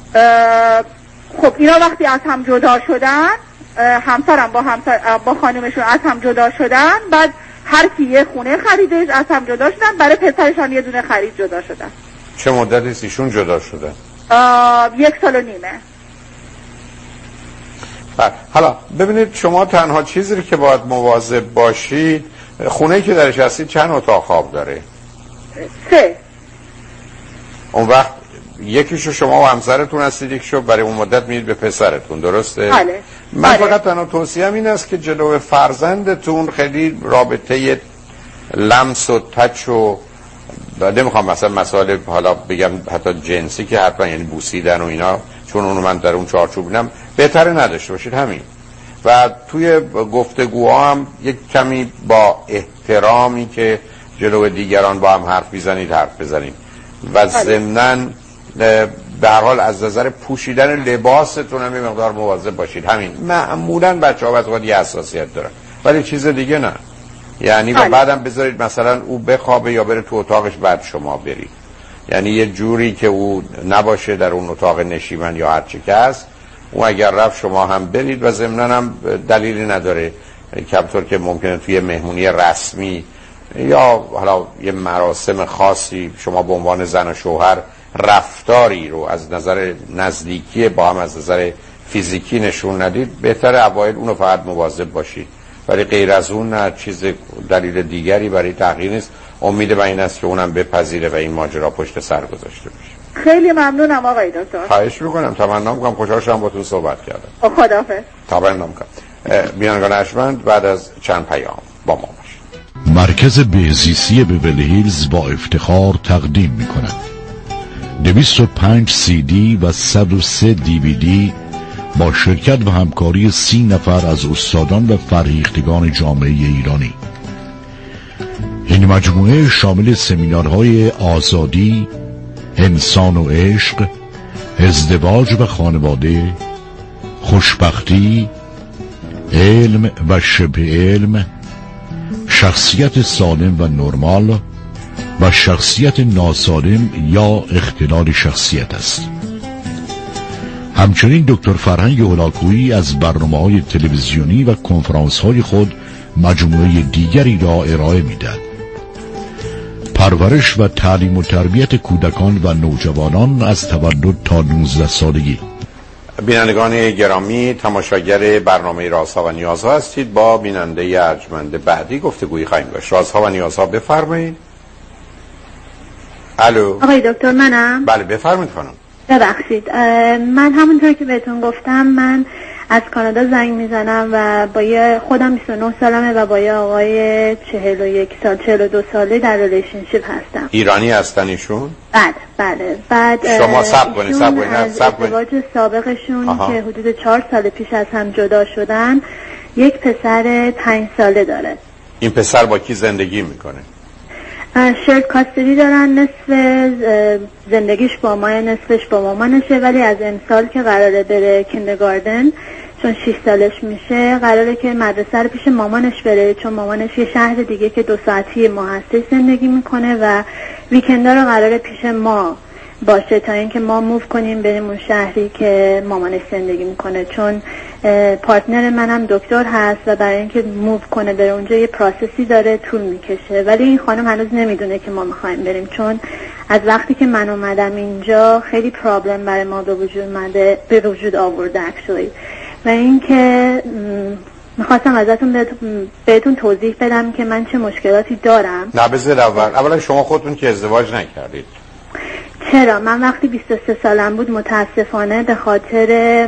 خب اینا وقتی از هم جدا شدن، همسرم با خانمشون از هم جدا شدن، بعد هر کی یه خونه خریدش، از هم جدا شدن، برای پسرشان یه دونه خرید جدا شدن. چه مدتی ایشون جدا شدن؟ 1 سال و نیمه. حالا ببینید شما تنها چیزی که باید مواظب باشید، خونه‌ای که درش هستید چند اتاق خواب داره؟ 3. اون وقت یکیشو شما و همسرتون هستید، یکیشو برای اون مدت میدید به پسرتون، درسته؟ بله. من فقط تنها توصیه‌ام این است که جلو فرزندتون خیلی رابطه لمس و تچ و نمیخوام مثلا مسائل حالا بگم حتی جنسی که حتما یعنی بوسیدن و اینا، چون اونو من در اون چارچوب بینم، بهتره نداشته باشید همین. و توی گفتگوها هم یک کمی با احترامی که جلو دیگران با هم حرف بزنید حرف بزنید و ضمناً به هر حال از نظر پوشیدن لباستون هم یه مقدار مواظب باشید. همین. معمولاً بچه‌ها وقتی یه حساسیت دارن ولی چیز دیگه نه، یعنی و بعدم بذارید مثلا او بخوابه یا بره تو اتاقش بعد شما برید، یعنی یه جوری که او نباشه در اون اتاق نشیمن یا هر چی که هست، او اگر رفت شما هم برید و ضمناً هم دلیلی نداره کمطور که ممکنه توی مهمونی رسمی یا حالا یه مراسم خاصی شما به عنوان زن و شوهر رفتاری رو از نظر نزدیکی با هم از نظر فیزیکی نشون ندید، بهتره اوایل اونو فقط مواظب باشید، ولی غیر از اون نه چیز دلیل دیگری برای تغییر نیست. امید من این است که اونم بپذیره و این ماجرا پشت سر گذاشته بشه. خیلی ممنونم آقای دکتر. خواهش میکنم، تمنا میکنم، خوشحال شدم باهاتون صحبت کردم. خداحافظ. تمنا میکنم. بینندگان ارجمند بعد از چند پیام با ما باشید. مرکز بهزیستی بیولی هیلز با افتخار تقدیم میکند 205 CD و 103 DVD با شرکت و همکاری 30 نفر از استادان و فرهیختگان جامعه ایرانی. این مجموعه شامل سمینارهای آزادی، انسان و عشق، ازدواج و خانواده، خوشبختی، علم و شبه علم، شخصیت سالم و نرمال و شخصیت ناسالم یا اختلال شخصیت است. همچنین دکتر فرهنگ هولاکویی از برنامه‌های تلویزیونی و کنفرانس‌های خود مجموعه دیگری را ارائه می‌دهد. پرورش و تعلیم و تربیت کودکان و نوجوانان از تولد تا 19 سالگی. بینندگان گرامی، تماشاگر برنامه رازها و نیازها هستید. با بیننده ارجمند بعدی گفتگویی خواهیم داشت. رازها و نیازها، بفرمایید. الو آقای دکتر منم؟ بله بفرمایید خانم. ببخشید، من همونطور که بهتون گفتم من از کانادا زنگ میزنم و با خودم 29 سالمه و با یه آقای 41 سال 42 ساله در ریلیشنشیپ هستم. ایرانی هستن ایشون؟ بله. بعد شما صبر کنید از ازدواج سابقشون که حدود 4 سال پیش از هم جدا شدن یک پسر 5 ساله داره. این پسر با کی زندگی میکنه؟ شرد کاستدی دارن، نصف زندگیش با ما نصفش با مامانشه، ولی از امسال که قراره بره کیندرگاردن چون 6 سالش میشه قراره که مدرسه رو پیش مامانش بره، چون مامانش یه شهر دیگه که 2 ساعتی ما هستش زندگی میکنه و ویکندا رو قراره پیش ما باشه تا اینکه ما موو کنیم بریم اون شهری که مامانش زندگی میکنه، چون پارتنر منم دکتر هست و برای اینکه موو کنه بره اونجا یه پروسسی داره، طول میکشه. ولی این خانم هنوز نمیدونه که ما میخوایم بریم، چون از وقتی که من اومدم اینجا خیلی پرابلم برای ما به وجود آورده actually. و اینکه میخواستم ازتون بهتون توضیح بدم که من چه مشکلاتی دارم. نه بذار اولا شما خودتون که ازدواج نکردید. چرا؟ من وقتی 23 سالم بود متاسفانه به خاطر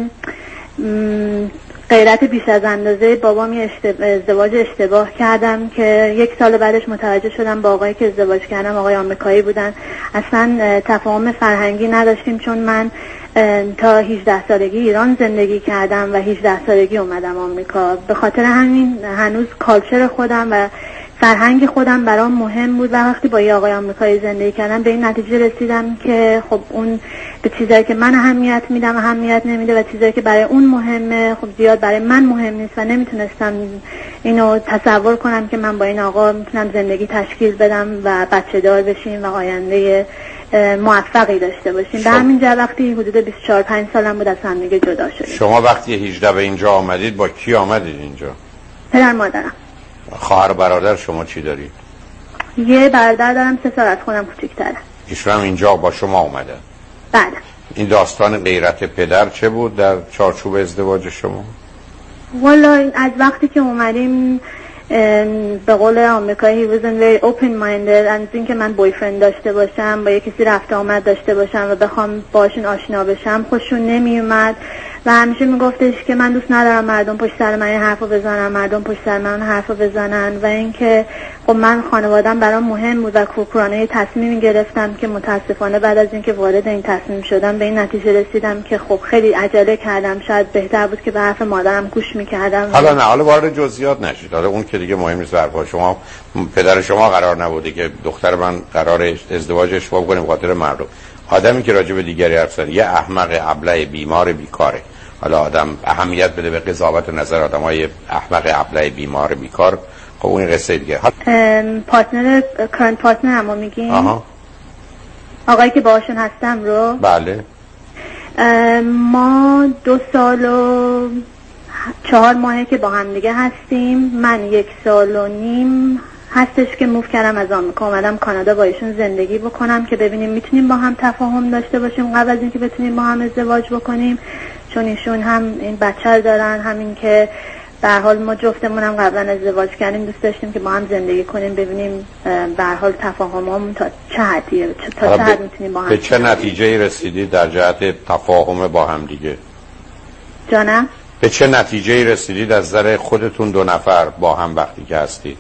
غیرت بیش از اندازه بابام ازدواج اشتباه کردم که 1 سال بعدش متوجه شدم با آقایی که ازدواج کردم آقای آمریکایی بودن. اصلا تفاهم فرهنگی نداشتیم، چون من تا 18 سالگی ایران زندگی کردم و 18 سالگی اومدم آمریکا. به خاطر همین هنوز کالچر خودم و فرهنگ خودم برام مهم بود و وقتی با یه آقای آمریکایی زندگی کردم به این نتیجه رسیدم که خب اون به چیزایی که من اهمیت میدم اهمیت نمیده و چیزایی که برای اون مهمه خب زیاد برای من مهم نیست و نمیتونستم اینو تصور کنم که من با این آقا میتونم زندگی تشکیل بدم و بچه دار بشیم و آینده موفقی داشته باشیم. به همین جا وقتی حدود 24-25 سالم بود از هم دیگه جدا شدیم. شما وقتی 18 به اینجا آمدید با کی آمدید اینجا؟ پدر مادرم. خواهر و برادر شما چی دارید؟ یه برادر دارم 3 سال از خودم کوچیک‌تره. ایشون هم اینجا با شما اومده؟ بله. این داستان غیرت پدر چه بود در چارچوب ازدواج شما؟ والا از وقتی که اومدیم به قول آمریکایی he wasn't very open minded. از اینکه من بویفرند داشته باشم با یه کسی رفت آمد داشته باشم و بخوام باشون آشنا بشم خوششون نمی اومد و همیشه میگفتش که من دوست ندارم مردم پشت سر من این حرفو بزنن، مردم پشت سر من حرفو بزنن و اینکه خب من خانواده‌ام برام مهم بود و کورکورانه تصمیمی گرفتم که متاسفانه بعد از اینکه وارد این تصمیم شدم به این نتیجه رسیدم که خب خیلی عجله کردم، شاید بهتر بود که به حرف مادرم گوش می‌کردم. حالا وارد جزئیات نشید. حالا اون که دیگه مهم نیست. حرفا شما پدر شما قرار نبوده که دختر من قرار ازدواج اشتباه کنه به خاطر مردم. آدمی که راجع به دیگری حرف زنه یه احمق ابله بیمار بیکاره. حالا آدم اهمیت بده به قضاوت نظر آدمای احمق ابله بیمار بیکار. خب اون قصه دیگه. پارتنر کرنت پارتنر همو میگین؟ آها. آقایی که باهاشون هستم رو؟ بله. ما 2 سال و 4 ماهه که با هم دیگه هستیم. من 1 سال و نیم هستش که موو کردم از آمریکا اومدم کانادا با ایشون زندگی بکنم که ببینیم میتونیم با هم تفاهم داشته باشیم قبل از اینکه بتونیم با هم ازدواج بکنیم، چون ایشون هم این بچه دارن. همین که به هر حال ما جفتمون هم قبلا ازدواج کردیم دوست داشتیم که با هم زندگی کنیم ببینیم به هر حال تفاهممون تا چه حدیه، تا چه حد میتونیم با هم. به چه نتیجه‌ای رسیدید در جهت تفاهم با هم دیگه؟ جانم؟ به چه نتیجه‌ای رسیدید از نظر خودتون 2 نفر با هم وقتی که هستید؟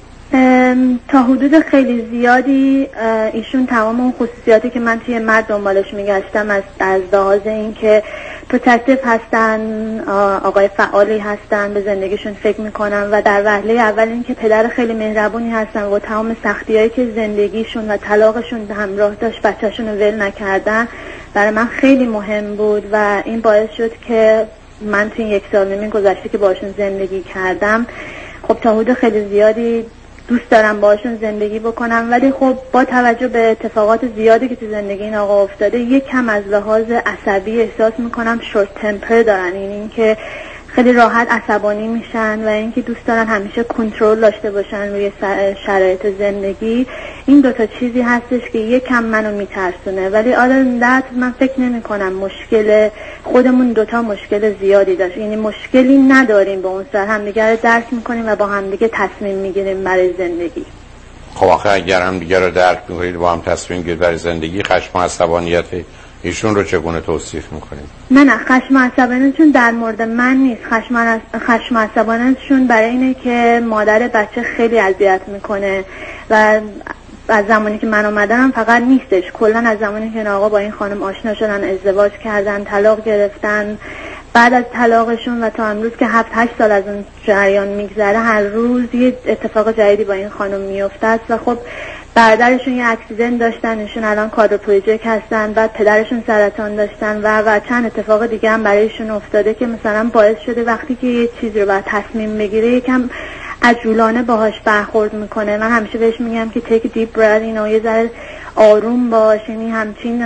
تا حدود خیلی زیادی ایشون تمام اون خصوصیاتی که من توی مرد دنبالش میگشتم از لحاظ این که پروتکتیو هستن، آقای فعالی هستن، به زندگیشون فکر میکنن و در وهله اول این که پدر خیلی مهربونی هستن و تمام سختیایی که زندگیشون و طلاقشون همراه داشت بچه‌شون رو ول نکردن برای من خیلی مهم بود و این باعث شد که من توی 1 سال و نیم گذشته که باشون زندگی کردم خب تا حدود خیلی زیادی دوست دارم باشون زندگی بکنم، ولی خب با توجه به اتفاقات زیادی که تو زندگی این آقا افتاده یک کم از لحاظ عصبی احساس میکنم شورت تمپر دارن، این که خیلی راحت عصبانی میشن و اینکه دوست دارن همیشه کنترل داشته باشن روی شرایط زندگی. این 2 تا چیزی هستش که یک کم منو میترسونه، ولی آدم من فکر نمی کنم مشکل خودمون 2 تا مشکل زیادی داشت، یعنی مشکلی نداریم به اون سر، همدیگه رو درک میکنیم و با همدیگه تصمیم میگیریم برای زندگی. خب آخه اگر همدیگه رو درک میکنید با هم تصمیم گیرید برای زندگی، خشم و عصبانیت ایشون رو چگونه توصیف میکنید؟ نه خشم و عصبانیتشون در مورد من نیست. خشم و عصبانیتشون برای اینه که مادر بچه خیلی اذیت میکنه و از زمانی که من اومدم فقط نیستش، کلا از زمانی که آقا با این خانم آشنا شدن، ازدواج کردن، طلاق گرفتن، بعد از طلاقشون و تا امروز که 7-8 سال از اون جریان میگذره هر روز یه اتفاق جدیدی با این خانم میفته و خب برادرشون یه اکسیدنت داشتن، ایشون الان کوادروپلژیک هستن، بعد پدرشون سرطان داشتن و چند اتفاق دیگه هم برایشون افتاده که مثلا باعث شده وقتی که یه چیزی رو باید تصمیم بگیره یکم عجولانه باهاش برخورد میکنه. من همیشه بهش میگم که take a deep breath، یه ذره آروم باش، یعنی همچین انقدر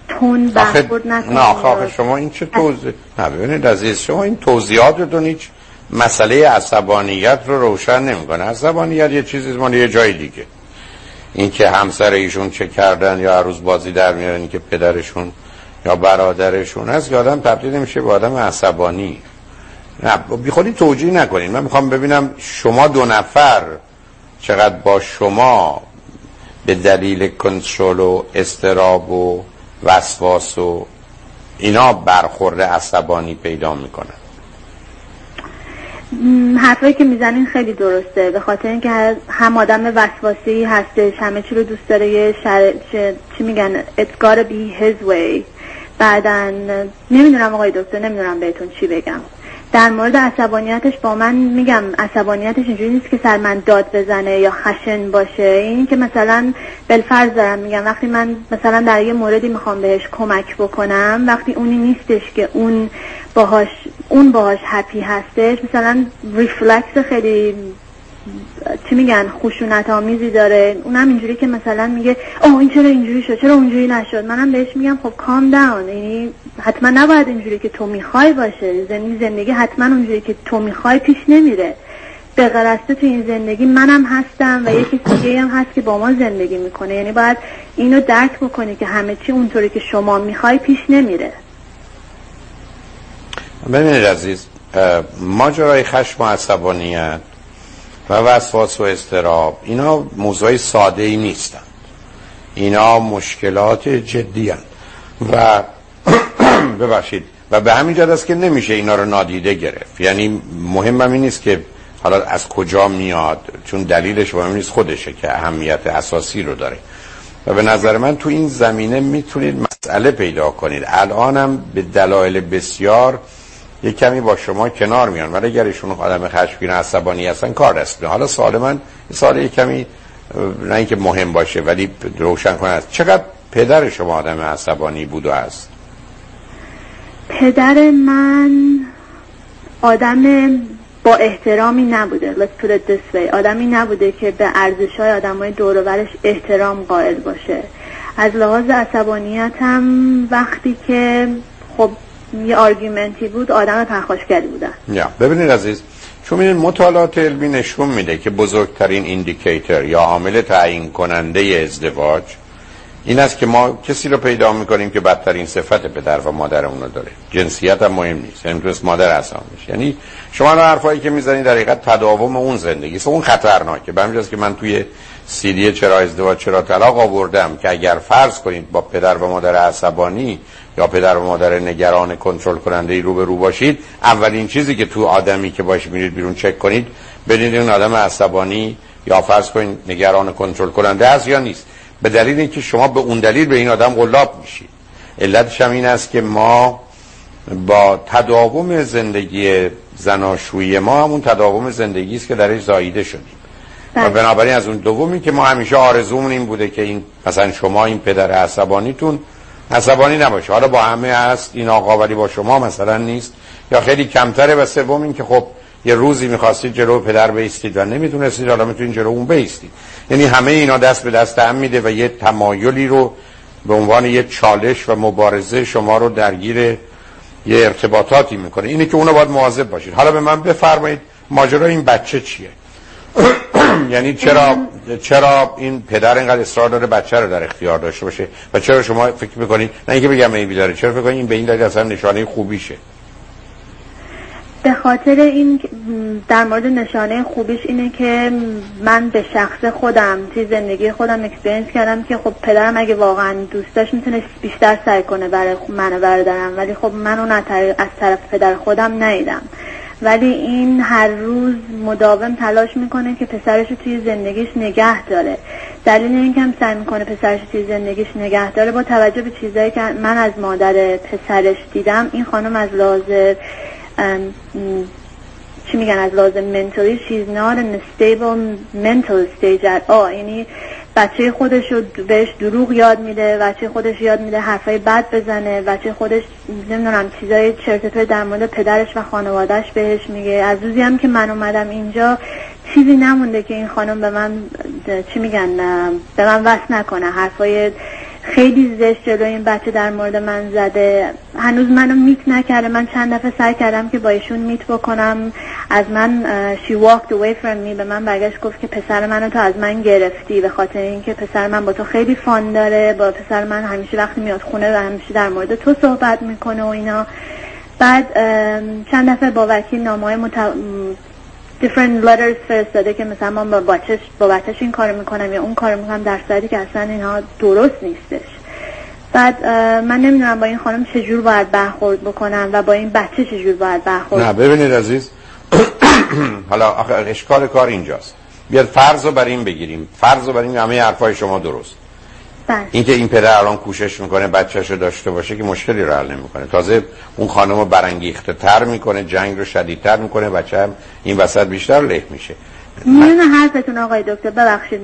تون برخورد نکنید. نه آخه شما این چه توضیح؟ نه ببینید عزیز، شما این توضیحاتتون هیچ مسئله عصبانیت رو روشن نمیکنه. عصبانیت یه چیزی مال یه جای دیگه. این که همسر ایشون چه کردن یا عروض بازی در میارن که پدرشون یا برادرشون هست که آدم تبدیل میشه به آدم عصبانی. نه بی خودی توجیه نکنین. من میخوام ببینم شما دو نفر چقدر با شما به دلیل کنترل و اضطراب و وسواس و اینا برخورد عصبانی پیدا میکنن. حرفایی که میزنین خیلی درسته، به خاطر اینکه هم آدم وسواسی هستش، همه چی رو دوست داره، یه چی میگن it's gotta be his way. بعدن نمیدونم آقای دکتر، نمیدونم بهتون چی بگم در مورد عصبانیتش. با من میگم عصبانیتش اینجوری نیست که سر من داد بزنه یا خشن باشه. این که مثلا بالفرض دارم میگم وقتی من مثلا در یه موردی میخوام بهش کمک بکنم، وقتی اونی نیستش که اون باهاش هپی هستش، مثلا ریفلکس خیلی چی میگن خشونت آمیزی داره، اونم اینجوری که مثلا میگه این چرا اینجوری شد، چرا اونجوری نشد. منم بهش میگم خب کام داون، یعنی حتما نباید اینجوری که تو میخوای باشه. زندگی حتما اونجوری که تو میخوای پیش نمیره. به غیر از تو این زندگی منم هستم و یکی دیگه هم هست که با ما زندگی میکنه. یعنی باید اینو درک بکنی که همه چی اونطوری که شما میخوای پیش نمیره. ببینید عزیز، ماجرای خشم و عصبانیت و وسواس و اضطراب اینا موضوعی ساده ای نیستن. اینا مشکلات جدی هستند و ببخشید و به همین جهت است که نمیشه اینا رو نادیده گرفت. یعنی مهم این نیست که حالا از کجا میاد، چون دلیلش مهم نیست، خودشه که اهمیت اساسی رو داره. و به نظر من تو این زمینه میتونید مسئله پیدا کنید. الانم به دلایل بسیار یک کمی با شما کنار میان، ولی اگر ایشون آدم خشمگین عصبانی هستن کار دست میاد. حالا سوال من سوال یک کمی نه اینکه مهم باشه ولی روشن کنه است. چقدر پدر شما آدم عصبانی بود و هست؟ پدر من آدم با احترامی نبوده. Let's put it this way. آدمی نبوده که به ارزش‌های آدمای دور و برش احترام قائل باشه. از لحاظ عصبانیت هم وقتی که خب یه آرگومنتی بود آدم پرخاشگری بودن. ببینید عزیز، چون این مطالعات علمی نشون میده که بزرگترین ایندیکیتور یا عامل تعیین کننده ازدواج این است که ما کسی رو پیدا میکنیم که بدترین صفت پدر و مادر اون رو داره. جنسیت هم مهم نیست، یعنی درست مادر هستن میشه. یعنی شما رو حرفایی که میزنید در حقیقت تداوم اون زندگی است. اون خطرناکه. به همین جاست که من توی CD چرا ازدواج چرا طلاق آوردم که اگر فرض کنید با پدر و مادر عصبانی یا پدر و مادر نگران کنترل کننده ای رو باشید، اولین چیزی که تو آدمی که باش میرید بیرون چک کنید ببینید اون آدم عصبانی یا فرض کنید نگران کنترل کننده است یا نیست. به دلیل اینکه شما به اون دلیل به این آدم قلاب میشید. علتش هم این است که ما با تداوم زندگی زناشویی ما همون تداوم زندگی است که درش زاییده شدیم. و بنابراین از اون دومی که ما همیشه آرزومون این بوده که این مثلا شما این پدر عصبانیتون عصبانی نباشه. حالا با همه هست این آقا ولی با شما مثلا نیست یا خیلی کمتره. و سوم این که خب یه روزی می‌خواستید جلو پدر بایستید و نمیتونستید، حالا میتونید جلو اون بایستید. یعنی همه اینا دست به دست هم میده و یه تمایلی رو به عنوان یه چالش و مبارزه شما رو درگیر یه ارتباطاتی میکنه. اینه که اونو باید مواظب باشید. حالا به من بفرمایید ماجرا این بچه چیه؟ یعنی چرا این پدر اینقدر اصرار داره بچه رو در اختیار داشته باشه و چرا شما فکر میکنید نه اینکه بگم عیبی داره، چرا فکر کنید این به این دلیل اصلا نشانه خوبیشه؟ به خاطر این در مورد نشانه خوبیش اینه که من به شخص خودم توی زندگی خودم اکسپریانس کردم که خب پدرم اگه واقعا دوست داشت میتونه بیشتر سعی کنه برای من و برادرم، ولی خب من اون از طرف پدر خودم ندیدم. ولی این هر روز مداوم تلاش میکنه که پسرش رو توی زندگیش نگه داره. دلیل این که هم سعی میکنه پسرش رو توی زندگیش نگه داره با توجه به چیزایی که من از مادر پسرش دیدم، این خانم از لحاظ چی میگن از لحاظ mentally she's not in a stable mental stage at all. یعنی بچه خودش رو بهش دروغ یاد میده، بچه خودش یاد میده حرفای بد بزنه، بچه خودش نمیدونم چیزای چرت و پرت در مورد پدرش و خانوادهش بهش میگه. از روزی هم که من اومدم اینجا چیزی نمونده که این خانم به من چی میگن به من وصل نکنه، حرفای خیلی زشت جلوی این بچه در مورد من زده. هنوز منو میت نکرده. من چند دفعه سعی کردم که با ایشون میت بکنم. از من she walked away from me. به من برگشت گفت که پسر منو تو از من گرفتی به خاطر اینکه پسر من با تو خیلی فان داره. با پسر من همیشه وقتی میاد خونه و همیشه در مورد تو صحبت میکنه و اینا. بعد چند دفعه با وکیل نامه‌های different letters فرستاده که مثلا من با بچه‌ش این کارو میکنم یا اون کارو میکنم، در صورتی که اصلا اینها درست نیستش. بعد من نمیدونم با این خانم چجور باید برخورد بکنم و با این بچه چجور باید برخورد. نه ببینید عزیز حالا آخه اشکال کار اینجاست. بیاد فرض رو بر این بگیریم، فرض رو بر این همه حرفای شما درست. اینکه این پدر الان کوشش میکنه بچه‌شو داشته باشه که مشکلی رو حل نمیکنه، تازه اون خانم رو برانگیخته تر میکنه، جنگ رو شدیدتر میکنه، بچه هم این وسط بیشتر له میشه. میونه حرفتون آقای دکتر، ببخشید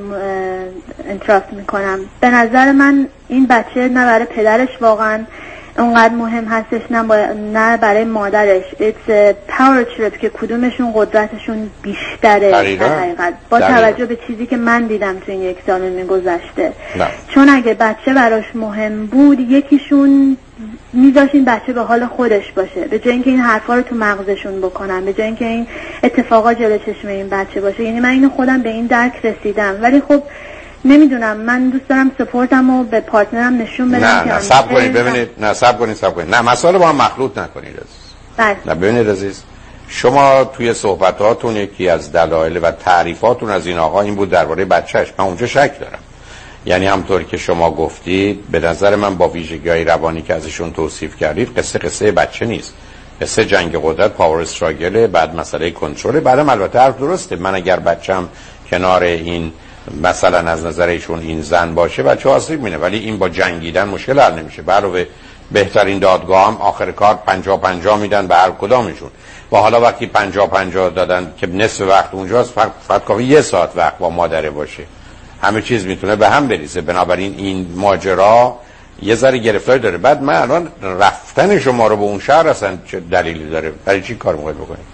انتراپت میکنم. به نظر من این بچه نه برای پدرش واقعا اونقدر مهم هستش نه برای مادرش. It's a power trip که کدومشون قدرتشون بیشتره حقیقت با توجه به چیزی که من دیدم تو این 1 سال میگذشته. چون اگه بچه براش مهم بود یکیشون میذاشت این بچه به حال خودش باشه، به جای اینکه این حرفا رو تو مغزشون بکنن، به جای اینکه این اتفاقا جلوی چشم این بچه باشه. یعنی من اینو خودم به این درک رسیدم، ولی خب نمیدونم، من دوست دارم سپورتمو به پارتنرم نشون بدم. نه صبر کنید ببینید، نه صبر کنید نه مسائل با هم مخلوط نکنید عزیز. نه ببینید عزیز، شما توی صحبتاتون یکی از دلایل و تعریفاتون از این آقا این بود درباره بچه‌اش. من اونجا شک دارم. یعنی همطور که شما گفتید به نظر من با ویژگی‌های روانی که ازشون توصیف کردید قصه بچه نیست، قصه جنگ قدرت، پاور استراگل، بعد مسئله کنترل. بعدم البته حرف درسته، من اگر بچه‌م کنار این مثلا از نظر ایشون این زن باشه بچه آسیب می‌بینه، ولی این با جنگیدن مشکل حل نمیشه. علاوه بهترین دادگاه هم آخر کار 50-50 میدن به هر کدامشون. و حالا وقتی 50-50 دادن که نصف وقت اونجاست، فقط کافی 1 ساعت وقت با مادره باشه، همه چیز میتونه به هم بریزه. بنابراین این ماجرا یه ذره گرفتاری داره. بعد من الان رفتن شما رو به اون شهر اصلا چه دلیلی داره؟ برای چی کار می‌خواید بکنید؟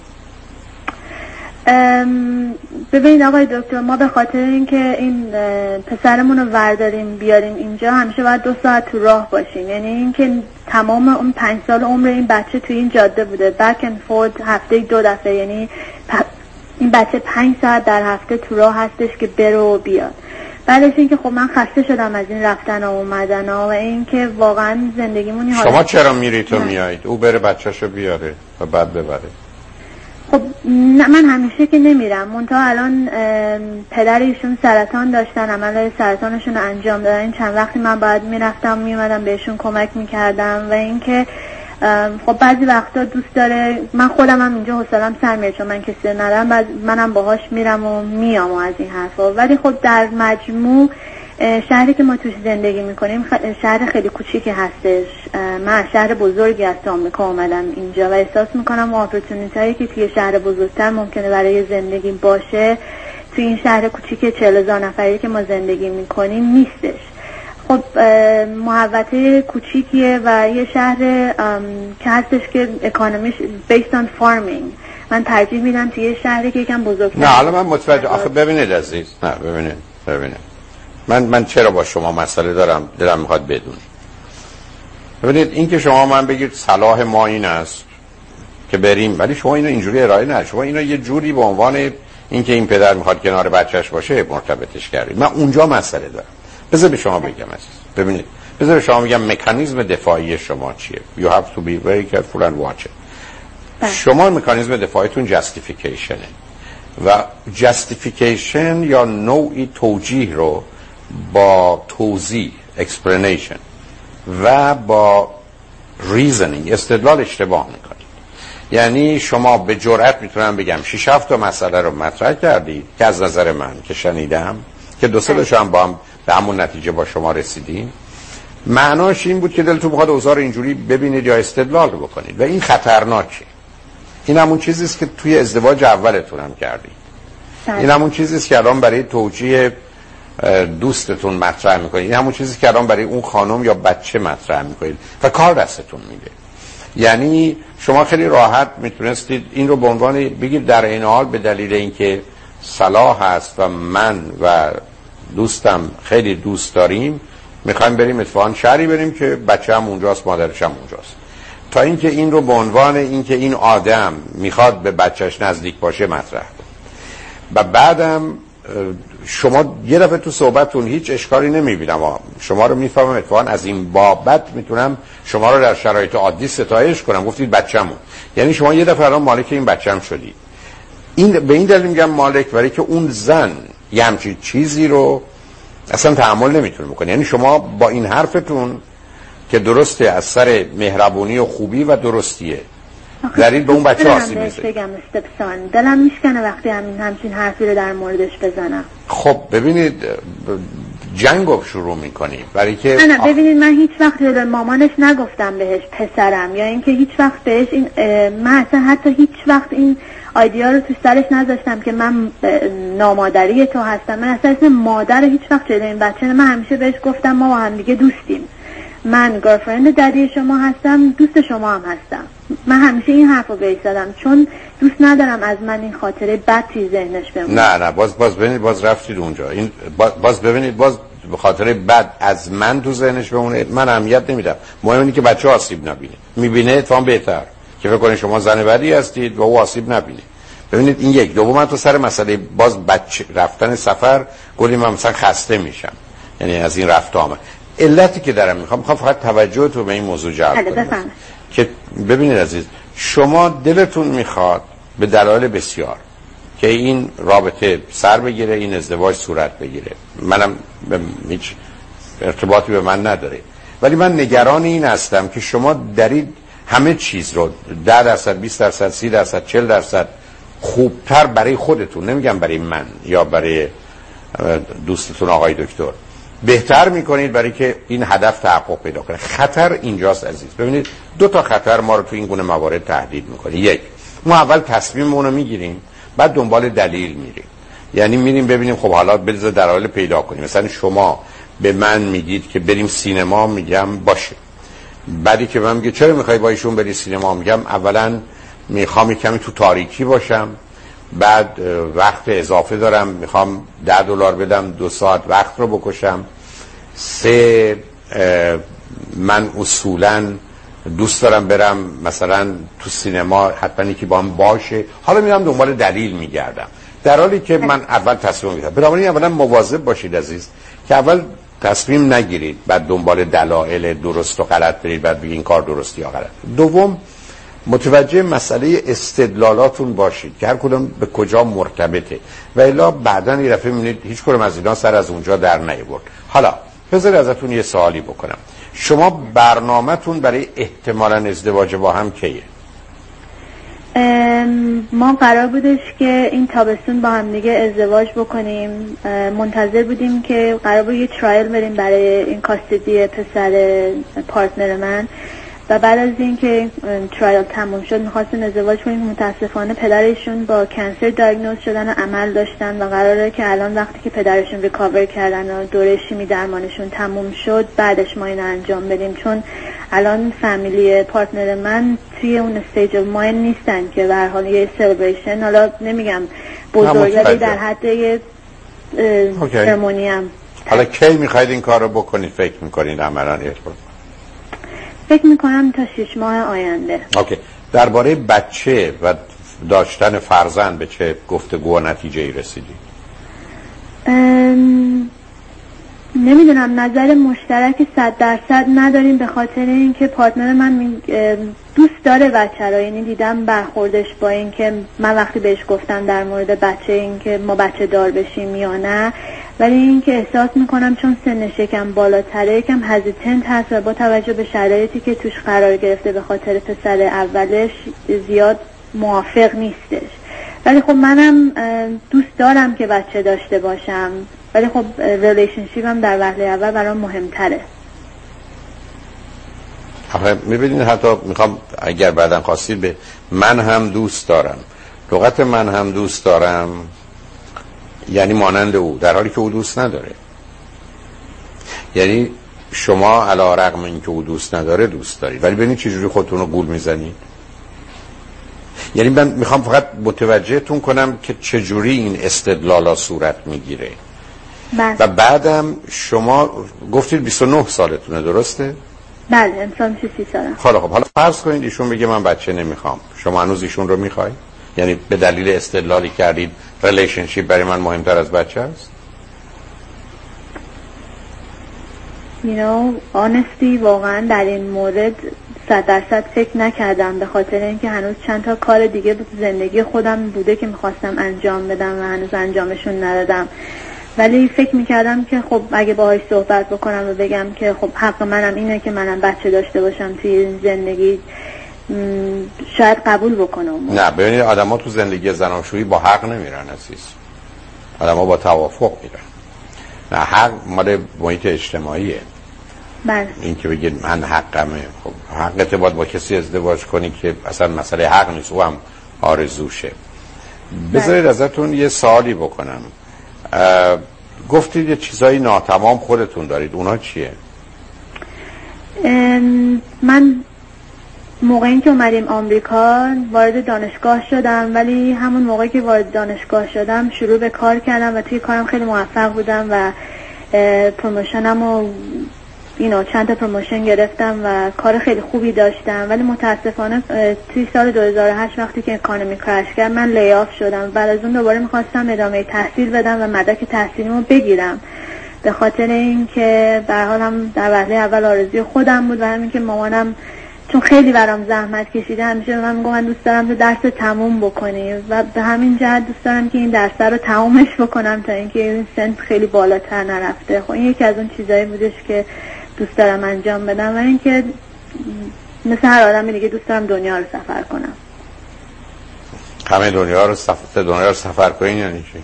ببینید آقای دکتر، ما به خاطر اینکه این پسرمون رو ورداریم بیاریم اینجا همیشه باید 2 ساعت تو راه باشیم. یعنی اینکه تمام اون 5 سال عمر این بچه تو این جاده بوده، بک اند فورد، هفته 2 دفعه. یعنی این بچه 5 ساعت در هفته تو راه هستش که بره و بیاد. بعدش اینکه خب من خسته شدم از این رفتن و اومدن و اینکه واقعا زندگیمون شما چرا میرید تو میایید؟ او بره بچه‌شو بیاره و بعد ببره. خب نه، من همیشه که نمیرم. منتها الان پدر ایشون سرطان داشتن، عمل سرطانشون رو انجام دادن. این چند وقتی من باید میرفتم میومدم بهشون کمک میکردم. و اینکه خب بعضی وقتا دوست داره، من خودم هم اینجا حوصله‌ام سر میره چون من کسی ندارم، منم باهاش میرم و میام و از این حرفا. ولی خب در مجموع شهری که ما توش زندگی میکنیم شهر خیلی کوچیکی هستش. من شهر بزرگی از آمریکا اومدم اینجا و احساس میکنم اپورتونیتایی که توی شهر بزرگتر ممکنه برای زندگی باشه توی این شهر کوچیک 40,000 نفری که ما زندگی میکنیم نیستش. خب محوطه کوچیکیه و یه شهر که هستش که اکانومیش based on farming. من ترجیح میدم توی یه شهری که یکم بزرگتر. نه حالا من متوجه، آخه ببینید عزیز، نه ببینید من چرا با شما مسئله دارم، دلم میخواد بدونید. ببینید این که شما من بگید صلاح ما این است که بریم، ولی شما اینو اینجوری ارائه نه، شما اینو یه جوری به عنوان اینکه این پدر میخواد کنار بچهش باشه مرتبطش کردید. من اونجا مسئله دارم. بذار به شما بگم عزیز، ببینید بذار به شما بگم مکانیزم دفاعی شما چیه. You have to be very careful and watch it. شما مکانیزم دفاعیتون جاستیفیکیشنه و جاستیفیکیشن یا نوعی توجیه رو با توضیح explanation و با reasoning استدلال اشتباه میکنید. یعنی شما به جرئت میتونم بگم 6-7 تا مسئله رو مطرح کردید که از نظر من که شنیدم که 2-3 تاشون با هم به همون نتیجه با شما رسیدیم، معناش این بود که دلتون بخواد اوضاع رو اینجوری ببینید یا استدلال رو بکنید و این خطرناکه. این همون چیزی است که توی ازدواج اولتون هم کردید. این همون چیزی است که الان برای توجیه دوستتون مطرح میکنید. این همون چیزی که الان برای اون خانم یا بچه مطرح میکنید و کار دستتون میده. یعنی شما خیلی راحت میتونستید این رو به عنوان بگید در این حال به دلیل اینکه صلاح هست و من و دوستم خیلی دوست داریم، میخوایم بریم اتفاقا شهری بریم که بچه هم اونجاست، مادرش هم اونجاست، تا اینکه این رو به عنوان اینکه این آدم میخواد به بچهش نزدیک باشه مطرح کن. و بعدم شما یه دفعه تو صحبتتون هیچ اشکالی نمیبینم، شما رو میفهمم، اتفاقا از این بابت میتونم شما رو در شرایط عادی ستایش کنم. گفتید بچه‌مون، یعنی شما یه دفعه الان مالک این بچه‌م شدید. این به این دلیل میگم مالک، برای که اون زن یه همچین چیزی رو اصلا تحمل نمیتونه بکنه. یعنی شما با این حرفتون که درسته از سر مهربونی و خوبی و درستیه دارید به اون بچه آسیب میزنید. دلم میشکنه وقتی همچین حرفی رو در موردش بزنم. خب ببینید جنگو شروع میکنید، برای که نه ببینید من هیچ وقت به مامانش نگفتم بهش پسرم، یا اینکه هیچ وقت بهش این من اصلا حتی هیچ وقت این آیدیا رو تو سرش نذاشتم که من نامادری تو هستم. من اصلا اسم مادر هیچ وقت جلوی این بچه من همیشه بهش گفتم ما با هم دیگه دوستیم، من گرلفرند ددی شما هستم، دوست شما هم هستم. من همیشه این حرفو بهش زدم چون دوست ندارم از من این خاطره بد توی ذهنش بمونه. نه باز ببینید، باز رفتید اونجا. این باز ببینید، باز به خاطر بد از من تو ذهنش بمونه من اهمیت نمیدم. مهم اینه که بچه آسیب نبینه. میبینه اتفاقا بهتر که فکر کنید شما زن بدی هستید و او آسیب نبینه. ببینید این یک. دوم، من تو سر مسئله باز بچه رفتن سفر گفتم من مثلا خسته میشم، یعنی از این رفت آمد. علتی که دارم میخوام فقط توجه تو به این موضوع جلب کنم که ببینید عزیز، شما دلتون میخواد به دلایل بسیار که این رابطه سر بگیره، این ازدواج صورت بگیره. منم هیچ ارتباطی به من نداره، ولی من نگران این هستم که شما دارید همه چیز رو 10%، 20%، 30%، 40% خوبتر برای خودتون، نمیگم برای من یا برای دوستتون آقای دکتر، بهتر میکنید برای که این هدف تحقق پیدا کنه. خطر اینجاست عزیز. ببینید دو تا خطر ما رو تو این گونه موارد تهدید میکنه. یک، ما اول تصمیممون رو میگیریم، بعد دنبال دلیل میریم. یعنی میریم ببینیم خب حالا بذار دلایل پیدا کنیم. مثلا شما به من میگید که بریم سینما، میگم باشه. بعدی که من میگه چرا میخوای با ایشون بری سینما، میگم اولا میخوام کمی تو تاریکی باشم، بعد وقت اضافه دارم، میخوام $10 بدم 2 ساعت وقت رو بکشم. 3، من اصولا دوست دارم برم مثلا تو سینما، حتما یکی با هم باشه. حالا میرم دنبال دلیل میگردم، در حالی که من اول تصمیم میگیرم. بنابراین اولا مواظب باشید عزیز که اول تصمیم نگیرید بعد دنبال دلایل درست و غلط برید بعد بگید این کار درستی یا غلط. دوم، متوجه مسئله استدلالاتون باشید که هر کدوم به کجا مرتبطه و الا بعداً یه دفعه می‌بینید هیچ کدوم از اینا سر از اونجا در نیاورد. حالا بذارید ازتون یه سوالی بکنم. شما برنامه‌تون برای احتمالاً ازدواج با هم کیه؟ ما قرار بودش که این تابستون با هم دیگه ازدواج بکنیم. منتظر بودیم که قرار بود یه ترایل بریم برای این کاستدی پسر پارتنر من و بعد از اینکه ترایل تموم شد می‌خواستیم ازدواج کنیم. متاسفانه پدرشون با کنسر دایگنوز شدن و عمل داشتن و قراره که الان وقتی که پدرشون ریکاور کردن و دوره شیمی درمانشون تموم شد بعدش ما این انجام بدیم، چون الان فامیلی پارتنر من توی اون استیج ماین نیستن که به هر حال یه سلبریشن، حالا نمیگم بزرگی در حد یه سرمونی هم. حالا کی می‌خواید این کار رو بکنید فکر می‌کنید عملاً؟ فکر میکنم تا 6 ماه آینده. اوکی. درباره بچه و داشتن فرزند به چه گفتگو و نتیجه‌ای رسیدی؟ نمیدونم، نظر مشترک 100% نداریم به خاطر اینکه پارتنر من دوست داره بچه را، یعنی دیدم برخوردش با اینکه من وقتی بهش گفتم در مورد بچه اینکه ما بچه دار بشیم یا نه، ولی اینکه احساس میکنم چون سنش یکم بالاتره یکم هزیتنت هست و با توجه به شرایطی که توش قرار گرفته به خاطر پسر اولش زیاد موافق نیستش. ولی خب منم دوست دارم که بچه داشته باشم، ولی خب ریلیشنشیپم در وهله اول برام مهمتره. میبینید حتی میخوام اگر بعداً خواستید به من هم دوست دارم، لغت من هم دوست دارم یعنی مانند او، در حالی که او دوست نداره. یعنی شما علی رغم اینکه او دوست نداره دوست دارید، ولی ببینید چجوری خودتون رو گول میزنید. یعنی من میخوام فقط متوجهتون کنم که چجوری این استدلالا صورت میگیره. و بعدم شما گفتید 29 سالتونه، درسته؟ بله، امسال میشه 30 سالم. خب حالا فرض کنید ایشون بگه من بچه نمیخوام، شما هنوز ایشون رو میخواید؟ یعنی به دلیل استدلالی کردید ریلیشنشیپ برای من مهمتر از بچه است؟ honestly واقعا در این مورد 100% فکر نکردم، به خاطر اینکه هنوز چند تا کار دیگه زندگی خودم بوده که میخواستم انجام بدم و هنوز انجامشون ندادم. ولی فکر میکردم که خب اگه باهاش صحبت بکنم و بگم که خب حق منم اینه که منم بچه داشته باشم توی زندگی، شاید قبول بکنم. نه ببینید، آدم ها تو زندگی زناشویی با حق نمیرن عزیز، آدم ها با توافق میرن. نه، حق مال محیط اجتماعیه. بله. این که بگید من حقمه، خب حقت باید با کسی ازدواج کنی که اصلا مسئله حق نیست، او هم آرزوشه. بذارید ازتون یه سوالی بکنم. گفتید یه چیزایی ناتمام خودتون دارید، اونا چیه؟ من موقعی که اومدیم آمریکا وارد دانشگاه شدم، ولی همون موقعی که وارد دانشگاه شدم شروع به کار کردم و توی کارم خیلی موفق بودم و پروموشنم و چند تا پروموشن گرفتم و کار خیلی خوبی داشتم. ولی متاسفانه توی سال 2008 وقتی که اکانومی کرش کرد من لیاف شدم. بعد از اون دوباره میخواستم ادامه تحصیل بدم و مدرک تحصیلیمو بگیرم، به خاطر اینکه به هر حال هم در وهله اول آرزوی خودم بود و همین که مامانم چون خیلی برام زحمت کشیده همیشه به من میگه من دوست دارم تو درس تموم بکنی و به همین جهت دوست دارم که این درس رو تمومش بکنم تا اینکه این سن خیلی بالاتر نرفته. خب این یکی از اون چیزایی بودش که دوست دارم انجام بدم و اینکه مثل هر آدمی دیگه دوست دارم دنیا رو سفر کنم. همه دنیا رو سفر کنین یعنی چی؟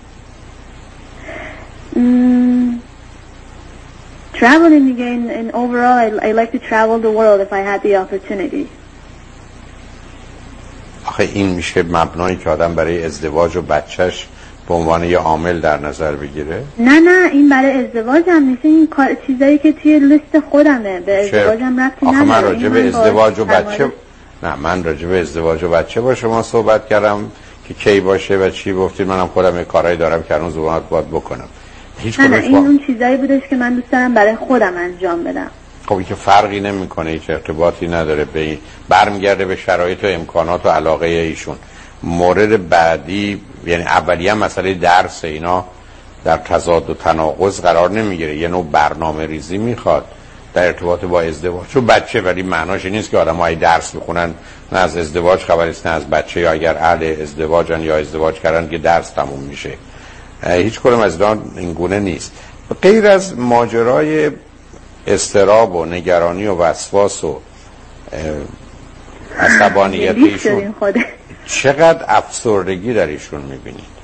Traveling again, and overall I like to travel the world if I had the opportunity. آخه این میشه مبنایی که آدم برای ازدواج و بچهش به عنوان یه عامل در نظر بگیره؟ نه این برای ازدواج هم نیست، این چیزایی که توی لیست خودمه، به ازدواج هم ربطی نداره. من راجع به ازدواج و بچه من راجع به ازدواج و بچه با شما صحبت کردم که کی باشه و چی گفتید، منم خودم یه کارهایی دارم که هنوز باید بکنم. نه این اون چیزایی بودش که من دوست دارم برای خودم انجام بدم. خب این که فرقی نمیکنه، هیچ ارتباطی نداره به این، برمیگرده به شرایط و امکانات و علاقه ایشون. مورد بعدی یعنی اولیه مسئله درس، اینا در تضاد و تناقض قرار نمیگیره، یه نوع برنامه ریزی میخواد در ارتباط با ازدواج و بچه. ولی معناش این نیست که آدم‌های درس بخونن نه از ازدواج خبری است نه از بچه، یا اگر اهل ازدواجن یا ازدواج کردن که درس تموم میشه. هیچ کدوم از این گونه نیست. غیر از ماجرای اضطراب و نگرانی و وسواس و عصبانیت ایشون، چقدر افسردگی در ایشون میبینید؟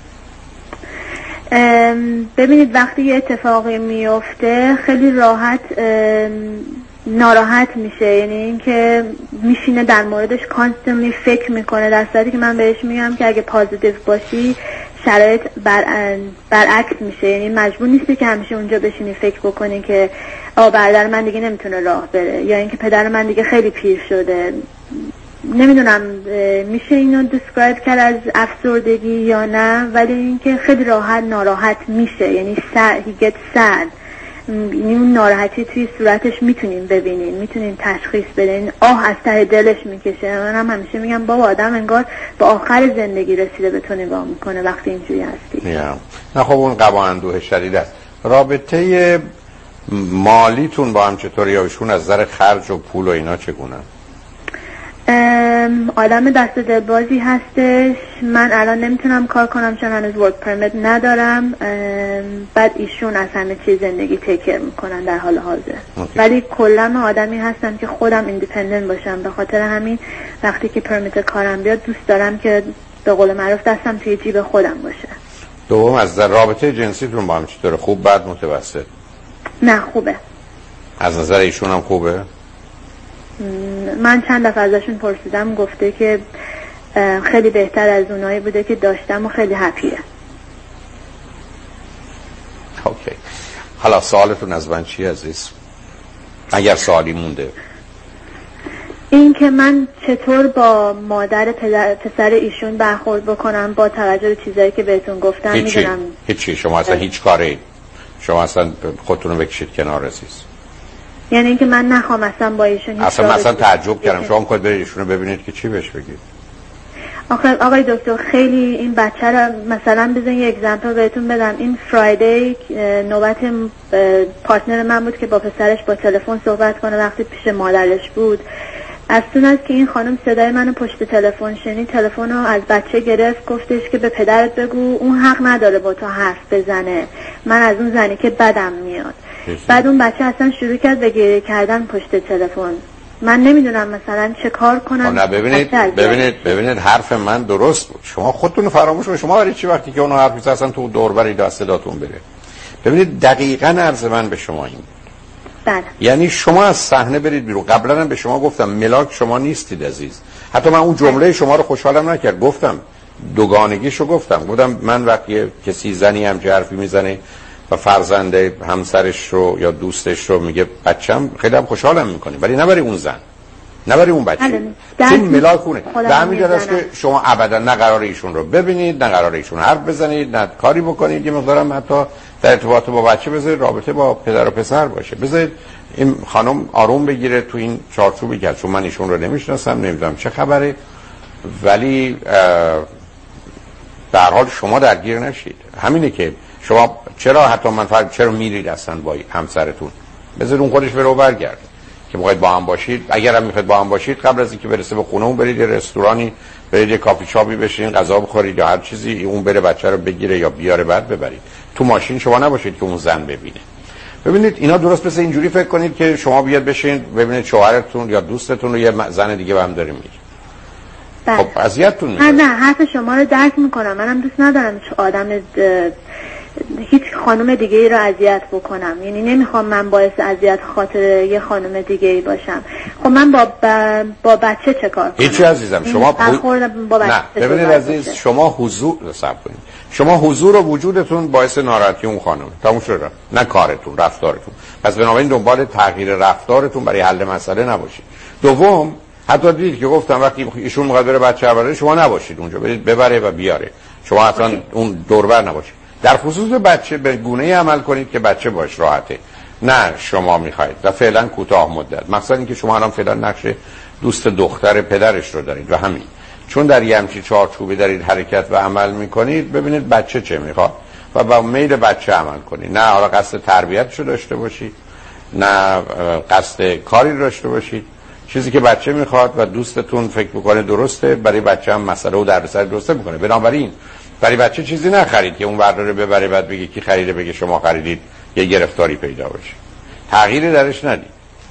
ببینید وقتی یه اتفاقی میفته خیلی راحت ناراحت میشه، یعنی اینکه میشینه در موردش کانستنتلی فکر میکنه، در صورتی که من بهش میگم که اگه پازیتیو باشی شرایط برعکس میشه، یعنی مجبور نیستی که همیشه اونجا بشینی فکر بکنی که برادر من دیگه نمیتونه راه بره یا اینکه پدر من دیگه خیلی پیر شده. نمیدونم میشه اینو دیسکرایب کرد از افسردگی یا نه، ولی اینکه خیلی راحت ناراحت میشه، یعنی he gets sad. یعنی اون ناراحتی توی صورتش میتونین ببینین، میتونین تشخیص بدین، آه از ته دلش میکشه. من هم همیشه میگم بابا آدم انگار به آخر زندگی رسیده به تو نگاه میکنه وقتی اینجوری هستی. نه خب اون غم و اندوه شدید است. رابطه مالیتون با هم چطوری؟ یا ایشون از نظر خرج و پول و اینا چگونه؟ آدم دست دلبازی هستش. من الان نمیتونم کار کنم چون هنوز ورک پرمیت ندارم. بعد ایشون از همه چیز زندگی تیکر میکنن در حال حاضر. ولی کلا آدمی هستم که خودم ایندیپندنت باشم، به خاطر همین وقتی که پرمیت کارم بیاد دوست دارم که به قول معروف دستم توی جیب خودم باشه. دوم از رابطه جنسیتون با هم چطوره؟ خوب، بد، متوسط؟ نه خوبه. از نظر ایشون هم خوبه؟ من چند دفعه ازشون پرسیدم، گفته که خیلی بهتر از اونایی بوده که داشتم و خیلی هپیه. اوکی. حالا سوالتون از من چی عزیز؟ اگر سوالی مونده. این که من چطور با مادر پسر ایشون برخورد بکنم با توجه به چیزایی که بهتون گفتم. میدونم هیچی شما اصلا هیچ کاری شما اصلا خودتون رو بکشید کنار عزیز. یعنی اینکه من نخوام اصلا با ایشون اصلا تعجب کردم شما میخواید برید ایشونو ببینید که چی بهش بگید. آخه آقای دکتر خیلی این بچه رو مثلا بزن یه اگزمپل بهتون بدم. این فرایدی نوبت پارتنر من بود که با پسرش با تلفن صحبت کنه وقتی پیش مادرش بود. از اون است که این خانم صدای منو پشت تلفن شنید، تلفن رو از بچه گرفت، گفتش که به پدرت بگو اون حق نداره با تو حرف بزنه، من از اون زنی که بدم میاد. بعد اون بچه اصلا شروع کرد به گریه کردن پشت تلفن. من نمیدونم مثلا چه کار کنم. نه ببینید حرف من درست بود. شما خودتون فراموش کنید. شما برای چی وقتی که اونو حرف میزنن اصلا تو دور برید و صداتون بره؟ ببینید دقیقاً عرض من به شما این بود. بله. یعنی شما از صحنه برید بیرون. قبلا هم به شما گفتم ملاک شما نیستید عزیز. حتی من اون جمله شما رو خوشحالم نکرد. گفتم دوگانگیشو گفتم من وقتی کسی زنی هم حرفی میزنه و فرزنده همسرش رو یا دوستش رو میگه بچم، خیلی هم خوشحالم میکنه، ولی نبری اون زن، نبری اون بچه، چون ملاکونه. به همین جهت است که شما ابدا نه قرار ایشون رو ببینید، نه قرار ایشون حرف بزنید، نه کاری بکنید. یه مقدارم حتی در ارتباط با بچه بذارید رابطه با پدر و پسر باشه. بذارید این خانم آروم بگیره تو این چارچوبی که چون من ایشون رو نمیشناسم، نمیدونم چه خبره، ولی در حال شما درگیر نشید. همینه که شما چرا حتی من چرا میرید اصلا با همسرتون؟ بذارید اون خودش بره و برگرده که میخواید با هم باشید. اگر هم میخواید با هم باشید قبل از اینکه برسه به خونه اون برید یه رستورانی، برید یه کافی شاپی بشین غذا بخورید یا هر چیزی، اون بره بچه رو بگیره یا بیاره بعد ببرید. تو ماشین شما نباشید که اون زن ببینه. ببینید اینا درست مثل اینجوری فکر کنید که شما بیاد بشین ببینید شوهرتون یا دوستتون رو یه زن دیگه با هم داره میره. خب اذیتتون میکنه. نه حرف شما رو درک میکنم. منم دوست ندارم هیچ خانم دیگه ای رو اذیت بکنم. یعنی نمیخوام من باعث اذیت خاطر یه خانم دیگه ای باشم. خب من با بچه چه کار کنم؟ هیچی عزیزم. شما با بچه نه ببینید عزیز، شما حضور و وجودتون باعث ناراحتی اون خانم تموم شد، نه کارتون، رفتارتون. پس بنابراین دنبال تغییر رفتارتون برای حل مسئله نباشید. دوم، حتی دیدید که گفتم وقتی ایشون میخواد بره بچه ببره شما نباشید اونجا، برید ببره و بیاره. شما اصلا اون دوربر نباشید. در خصوص بچه به گونه‌ای عمل کنید که بچه باش راحته، نه شما میخواید و فعلا کوتاه مدت. مثلا اینکه شما الان فعلا نقش دوست دختر پدرش رو دارید و همین، چون در یه همچین چارچوبی دارید حرکت و عمل میکنید، ببینید بچه چه میخواد و با میل بچه عمل کنید. نه حالا قصد تربیتشو داشته باشید، نه قصد کاری داشته باشید. چیزی که بچه میخواد و دوستتون فکر میکنه درسته، برای بچه هم مسئله و دردسر درسته میکنه. بنابراین برای بچه چیزی نخرید که اون برداره ببره بعد بگه کی خریده، بگه شما خریدید، یه گرفتاری پیدا بشه. تغییری درش ندید.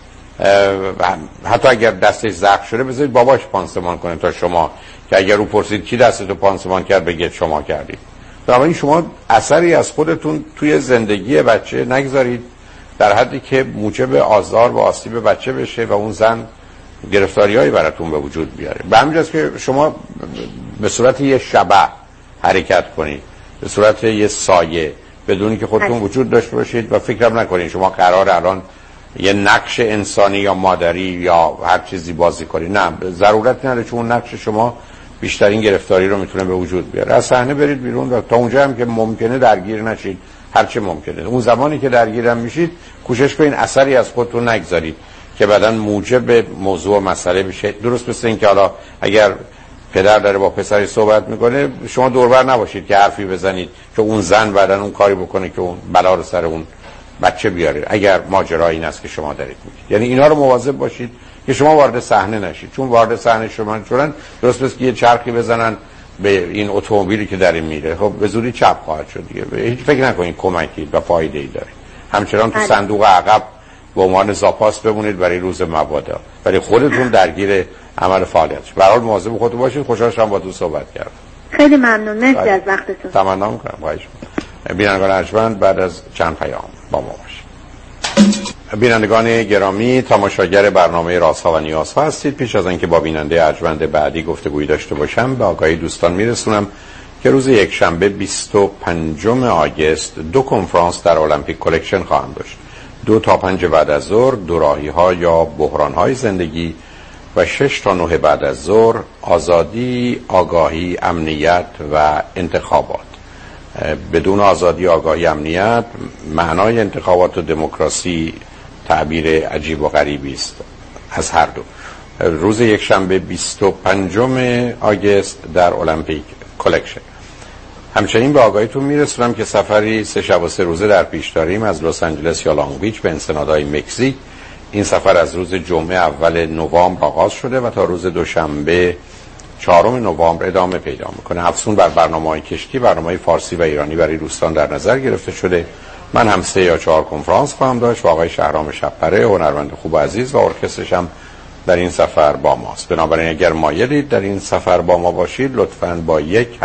حتی اگر دستش زخم شده بذارید باباش پانسمان کنه تا شما، که اگر او پرسید کی دستتو پانسمان کرد بگید شما کردید. بنابراین شما اثری از خودتون توی زندگی بچه نگذارید در حدی که موجب آزار و آسیب بچه بشه و اون زن گرفتاریایی براتون به وجود بیاره. به همین جاست که شما به صورت یه شبح حرکت کنید، به صورت یه سایه، بدونی که خودتون وجود داشته باشید و فکرم نکنید شما قرار الان یه نقش انسانی یا مادری یا هر چیزی بازی کنید. نه، ضرورت نداره، چون اون نقش شما بیشترین گرفتاری رو میتونه به وجود بیاره. از صحنه برید بیرون و تا اونجا هم که ممکنه درگیر نشید، هر چه ممکنه. اون زمانی که درگیرم میشید کوشش کنید اثری از خودتون نگذارید که بعداً موجب موضوع مسئله بشه. درست مثل این که حالا اگر پدر داره با پسری صحبت میکنه شما دوربر نباشید که حرفی بزنید که اون زن بعداً اون کاری بکنه که اون بلا رو سر اون بچه بیاره، اگر ماجرا این است که شما دارید میگید. یعنی اینا رو مواظب باشید که شما وارد صحنه نشید، چون وارد صحنه شما شدن درست مثل که یه چرخی بزنن به این اتومبیلی که در این میره، خب به زودی چپ خواهد شد دیگه. هیچ فکر نکنید کمکی و فایده ای داره. همچنان تو صندوق عقب به عنوان زاپاس بمونید برای روز مبادا، ولی خودتون درگیر عمل فعالیت. به هر حال مواظب خودتون باشید. خوشحال شدم باهاتون صحبت کردم. خیلی ممنون، مرسی از وقتتون. تمنا می‌کنم. خواهش می‌کنم. بینندگان ارجمند، بعد از چند پیام با ما باشید. بینندگان گرامی، تماشاگر برنامه رازها و نیازها هستید. پیش از اینکه با بیننده ارجمند بعدی گفتگویی داشته باشم، به آگاهی دوستان میرسونم که روز یکشنبه 25 آگوست 2 کنفرانس در المپیک کلکشن خواهم داشت. 2 تا 5 بعد از ظهر دوراهی‌ها یا بحران‌های زندگی و 6 تا 9 بعد از ظهر آزادی، آگاهی، امنیت و انتخابات. بدون آزادی، آگاهی، امنیت، معنای انتخابات و دموکراسی تعبیر عجیب و غریبی است از هر دو. روز یکشنبه 25 آگوست در المپیک کلکشن. همچنین به آگاهیتون میرسونم که سفری 3 شب و 3 روزه در پیش داریم از لس آنجلس یا لانگ بیچ به انسنادهای مکزیک. این سفر از روز جمعه اول نوامبر آغاز شده و تا روز دوشنبه 4 نوامبر ادامه پیدا میکنه. افزون بر برنامه‌های کشتی، برنامه‌های فارسی و ایرانی برای دوستان در نظر گرفته شده. من هم 3 یا 4 کنفرانس خواهم داشت و آقای شهرام شب‌پره هنرمند خوب و عزیز و ارکسترش هم در این سفر با ماست. بنابراین اگر مایلید در این سفر با ما باشید لطفاً با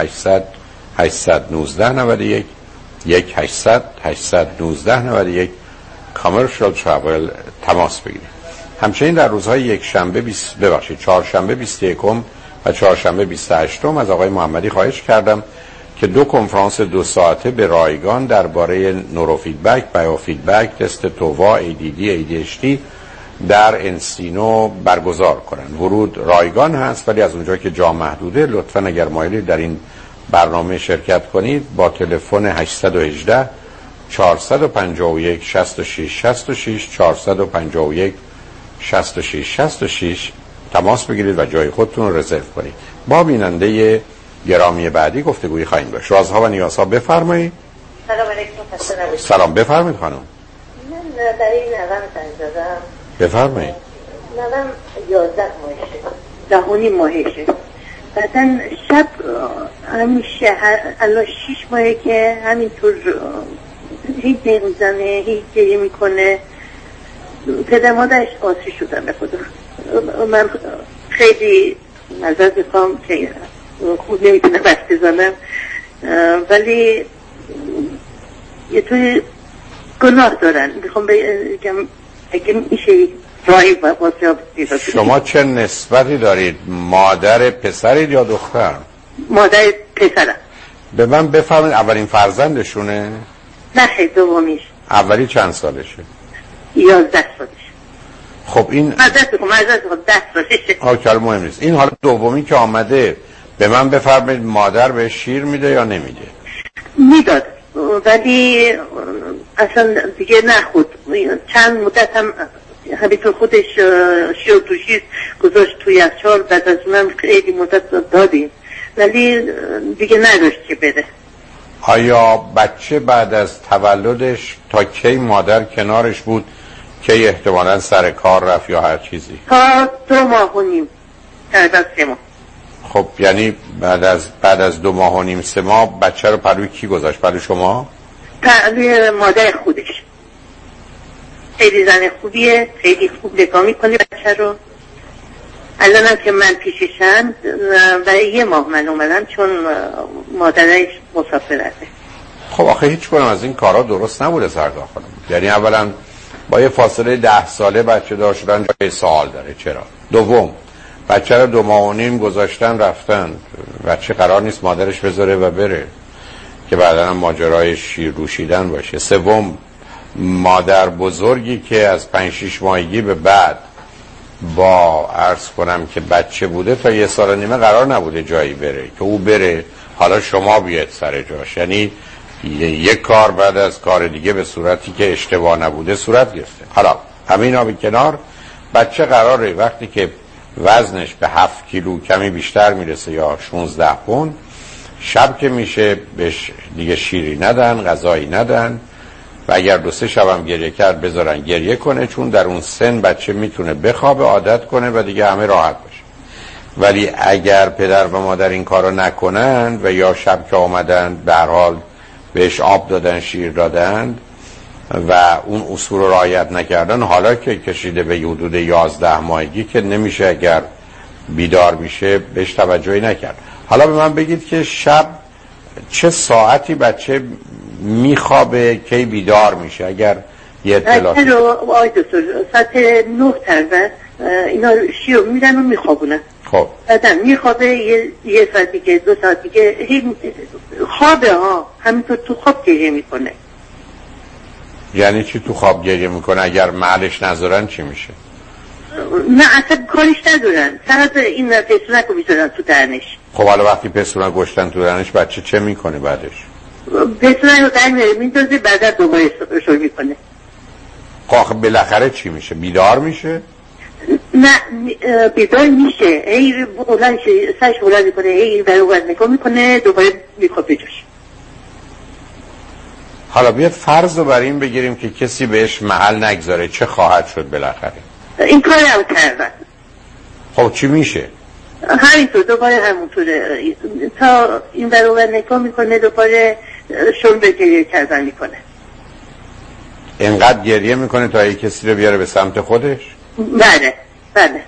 1-800-819-91 کامرشال ترافل تماس بگیرید. همچنین در روزهای چهارشنبه 21 و چهارشنبه 28 از آقای محمدی خواهش کردم که 2 کنفرانس 2 ساعته به رایگان درباره نوروفیدبک، بایوفیدبک، تست تووا، ADHD در انسینو برگزار کنن. ورود رایگان هست ولی از اونجا که جا محدوده لطفاً اگر مایلید در این برنامه شرکت کنید با تلفن 818 451 66 66 451 66 66 تماس بگیرید و جای خودتون رو رزرو کنید. با بیننده گرامی بعدی گفتگویی خواهیم داشت. رازها و نیازها بفرمایید. سلام علیکم. سلام بفرمایید خانم. من برای نوام زنگ زدم. بفرمایید. نوام 11 ماهشه. 10 ماهشه. بعدن شب همیشه الان 6 ماهه که همینطور هیچ نمیزنه، هیچ گریه میکنه. پدر مادرش قاطی شدن به خدا. من خیلی معذرت میخوام که خوب نمیتونه بس بزنم ولی یه توی گناه دارن. میخوام بگم اگه میشه راهی واسه شما چه نسبتی دارید؟ مادر پسرید یا دختر؟ مادر پسرم. به من بفرمایید اولین فرزندشونه؟ نه خیلی دومیش. اولی چند سالشه؟ 11 سالشه. خب این معذرت میخوام 10 سالشه. آکل مهم نیست. این حالا دومی که آمده به من بفرمایید مادر به شیر میده یا نمیده؟ میداد ولی اصلا دیگه نخود. چند مدت هم همینطور خودش شیر توشید گذاشت توی یخچال. بعد از اونم خیلی مدت دادیم ولی دیگه نداشت که بده. آیا بچه بعد از تولدش تا کی مادر کنارش بود که احتمالاً سر کار رفت یا هر چیزی؟ تا 2 ماه و نیم. بعد از 3 ماه. خب یعنی بعد از 2 ماه و نیم 3 ماه بچه رو پروی کی گذاشت؟ پروی شما؟ پروی مادر خودش. خیلی زن خوبیه، خیلی خوب نگاه میکنه بچه رو. الانم که من پیششم برای 1 ماه من اومدم چون مادرش مسافرته. خب آخه هیچ کنم از این کارها درست نبوده سرکار خانم. یعنی اولا با یه فاصله 10 ساله بچه دار شدن جای سوال داره. چرا؟ دوم بچه رو 2 ماه و نیم گذاشتن رفتن. بچه قرار نیست مادرش بذاره و بره که بعدا هم ماجرای شیر روشیدن باشه. سوم مادر بزرگی که از 5-6 ماهگی به بعد با عرض کنم که بچه بوده تا 1 سال و نیمه قرار نبوده جایی بره که او بره حالا شما بیاید سر جاش. یعنی یک کار بعد از کار دیگه به صورتی که اشتباه نبوده صورت گرفته. حالا همین به کنار بچه قراره وقتی که وزنش به 7 کیلو کمی بیشتر میرسه یا 16 پوند شب که میشه بهش دیگه شیری ندن، غذایی ندن و اگر 2-3 شبم گریه کرد بذارن گریه کنه چون در اون سن بچه میتونه بخوابه عادت کنه و دیگه همه راحت باشه. ولی اگر پدر و مادر این کارو نکنن و یا شب که آمدن به هر حال بهش آب دادن، شیر دادن و اون اصول رو رعایت نکردن حالا که کشیده به حدود 11 ماهگی که نمیشه اگر بیدار میشه بهش توجهی نکرد. حالا به من بگید که شب چه ساعتی بچه میخوابه کی بیدار میشه؟ اگر یه اطلاعاتی بچه رو آی دکتر ساعت 9 تقریبا اینا شیر میدن و میخوابونن. خب بعدا میخوابه 1 ساعت دیگه 2 ساعت دیگه خوابه ها همینطور تو خواب گریه میکنه. یعنی چی تو خواب گریه میکنه؟ اگر محلش نذارن چی میشه؟ نه اصلا کارش ندارن. فقط این پسونک رو میذارن تو دهنش. خب حالا وقتی پسونک گشتن تو دهنش بچه چه میکنه بعدش؟ پسونه رو در میاره میندازه بعد دوباره شروع میکنه. خب بالاخره چی میشه؟ بیدار میشه؟ نه بیدار میشه، هی بلند شه، سرش بلند میکنه، هی برای نگاه میکنه، دوباره میخوابه جاش. حالا بیاد فرض رو بر این بگیریم که کسی بهش محل نگذاره، چه خواهد شد بالاخره؟ این کار هم کردن. خب چی میشه؟ همینطور دوباره همونطوره، تا این برای نگاه میکنه دوباره شروع به گریه کردن میکنه. اینقدر گریه میکنه تا یک کسی رو بیاره به سمت خودش؟ بله بله.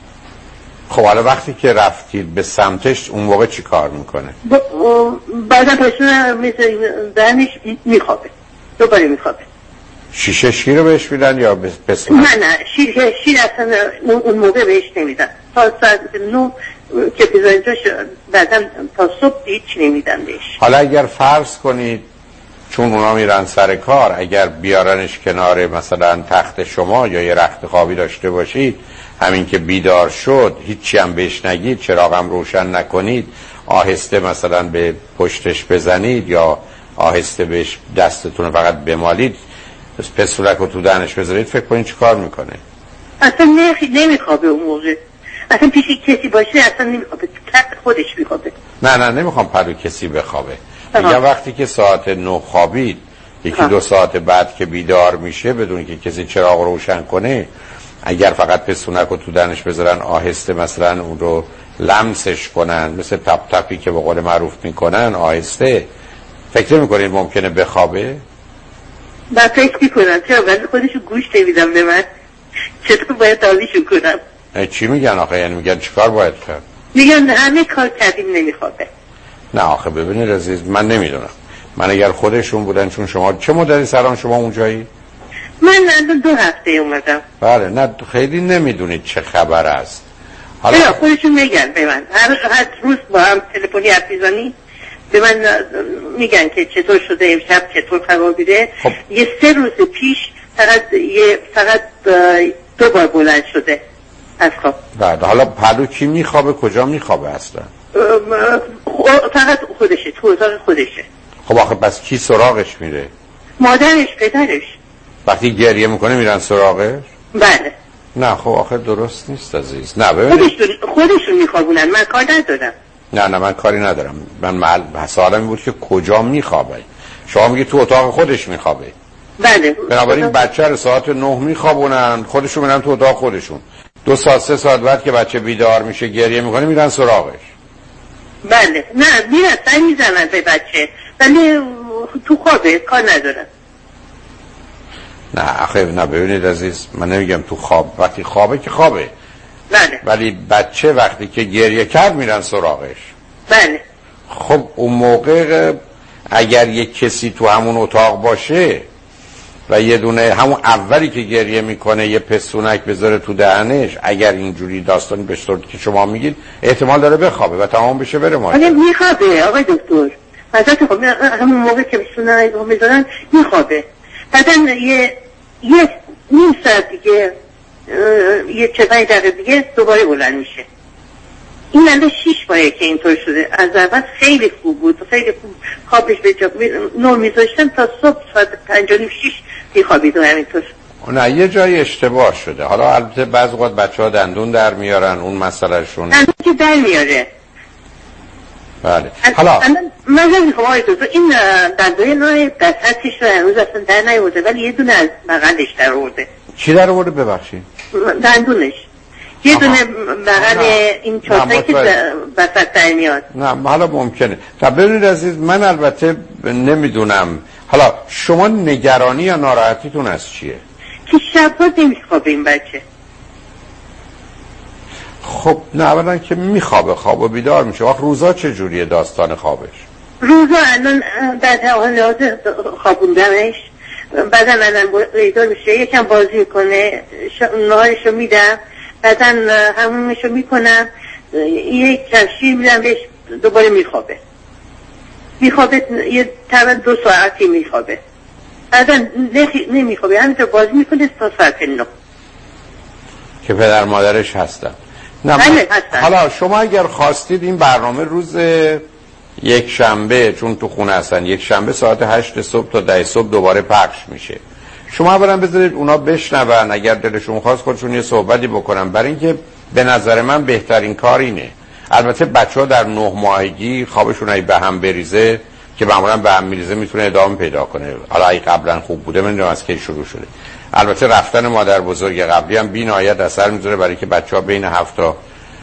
خب حالا وقتی که رفتید به سمتش اون موقع چی کار میکنه؟ بعدا پشون مثل دهنش میخوابه، دوباره میخوابه. شیشه شیر رو بهش میدن یا بسمن؟ نه شیر اصلا اون موقع بهش نمیدن، تا ساعت 9 که بذارید جاش بعدا تا صبح هیچ نمیدن بهش. حالا اگر فرض کنید چون اونا میرن سر کار، اگر بیارنش کنار مثلا تخت شما یا یه رخت خوابی داشته باشید، همین که بیدار شد هیچی هم بهش نگید، چراغم روشن نکنید، آهسته مثلا به پشتش بزنید یا آهسته بهش دستتون فقط بمالید، پسولک رو تو دهنش بذارید، فکر کنید چی کار میکنه؟ اصلا نمیخوابه اون موقع، اصلا پیش کسی باشه اصلا نمیخوابه، خودش میخوابه. نه نمیخوام پلو کسی بخوابه، میگم وقتی که ساعت 9 خوابید، یکی 2 ساعت بعد که بیدار میشه بدون که کسی چراغ روشن کنه، اگر فقط پستونک رو تو دهنش بذارن، آهسته مثلا اون رو لمسش کنن، مثل تپ تپی که به قول معروف میکنن، آهسته، فکر میکنید ممکنه بخوابه؟ من فکر میکنم، چرا من خودشو گوش نمیدم به من، چطور باید تاویشو کنم؟ چی میگن آخه؟ یعنی میگن چیکار باید کرد؟ میگن همه کار کردیم نمیخوابه. نه آخه ببینید عزیز، من نمیدونم، من اگر خودشون بودن، چون شما چه مدتی سران شما اونجایی؟ من 2 هفته اومدم. بله، نه خیلی نمیدونید چه خبر است. حالا خودشون میگن به من، هر روز با هم تلفنی حرف میزنی به من میگن که چطور شده امشب، چطور خوابیده. خب. یه 3 روز پیش فقط 2 بار بلند شده از خواب. بعد حالا پلو کی میخوابه، کجا میخوابه اصلا؟ فقط خودشه، تو اتاق خودشه. خب آخه پس کی سراغش میره؟ مادرش، پدرش. وقتی گریه میکنه میرن سراغش؟ بله. نه خب آخه درست نیست عزیز. نه ببینید خودشون میخوابونن، من کار ندارم. نه من کاری ندارم، من سوالم این بود که کجا میخوابه. شما میگی تو اتاق خودش میخوابه. بله. بنابراین بچه رو ساعت 9 میخوابونن، خودشون میرن تو اتاق خودشون. 2 ساعت 3 ساعت بعد که بچه بیدار میشه گریه میکنه میرن سراغش. بله. نه میرن سر میزنن به بچه، ولی تو خوابه، کار ندارن. نه آخه نه ببینید عزیز، من نمیگم تو خواب، وقتی خوابه که خوابه. بله. ولی بچه وقتی که گریه کرد میرن سراغش. بله. خب اون موقع اگر یک کسی تو همون اتاق باشه و یه دونه همون اولی که گریه میکنه یه پستونک بذاره تو دهنش، اگر اینجوری داستانی به طور که شما میگید، احتمال داره بخوابه و تمام بشه بره ماجرا. ولی میخوابه آقای دکتر، حضرت خب همون موقع که پستونک رو میذارن میخوابه، بعدن یه نیم ساعت دیگه، یه 45 دقیقه دیگه دوباره بلند میشه. این الان 6 ماهه که اینطور شده. از اول خیلی خوب بود، خیلی خوب خوابش به جا نور میذاشتن تا صبح ساعت 5:30 میخوابید و همینطور. نه یه جای اشتباه شده. حالا البته بعضی وقت بچه‌ها دندون در میارن، اون مسئله شون دندون که در میاره. بله. حالا من میخوام آقای دکتر این دندون نوع دستش رو هنوز اصلا در نیورده، ولی یه دونه از بغلش در آورده. چی در آورده ببخشید؟ دندونش. یه دونه بغل این چارتایی که وسط در میاد. نه حالا ممکنه. خب ببینید عزیز، من البته نمیدونم، حالا شما نگرانی یا ناراحتیتون از چیه؟ که شب‌ها نمیخوابه این بچه. خب نه اولا که میخوابه، خواب و بیدار میشه. آخه روزا چه جوریه داستان خوابش؟ روزا الان بعد حالات خوابوندمش، بعدا بیدار میشه، یکم بازی میکنه، نهارشو میدم، بعدا همونشو میکنم، یک کفشی میدم بهش، دوباره میخوابه یه طبعا 2 ساعتی میخوابه، بعدا نمیخوابه، همینطور بازی میکنه تا ساعت 9 که پدر مادرش هستن. نه هستن. حالا شما اگر خواستید این برنامه روز یک شنبه چون تو خونه هستن یک شنبه ساعت 8 صبح تا 10 صبح دوباره پخش میشه. شما اولا بذارید اونا بشنون، اگر دلشون خواست خودشون یه صحبتی بکنن، برای اینکه به نظر من بهترین کار اینه. البته بچه‌ها در 9 ماهگی خوابشون اگه به هم بریزه که معمولا به هم میریزه میتونه ادامه پیدا کنه. حالا اگه قبلا خوب بوده من از کی شروع شده. البته رفتن مادر بزرگ قبلی هم بی‌نهایت اثر میذاره، برای که بچه‌ها بین 7 تا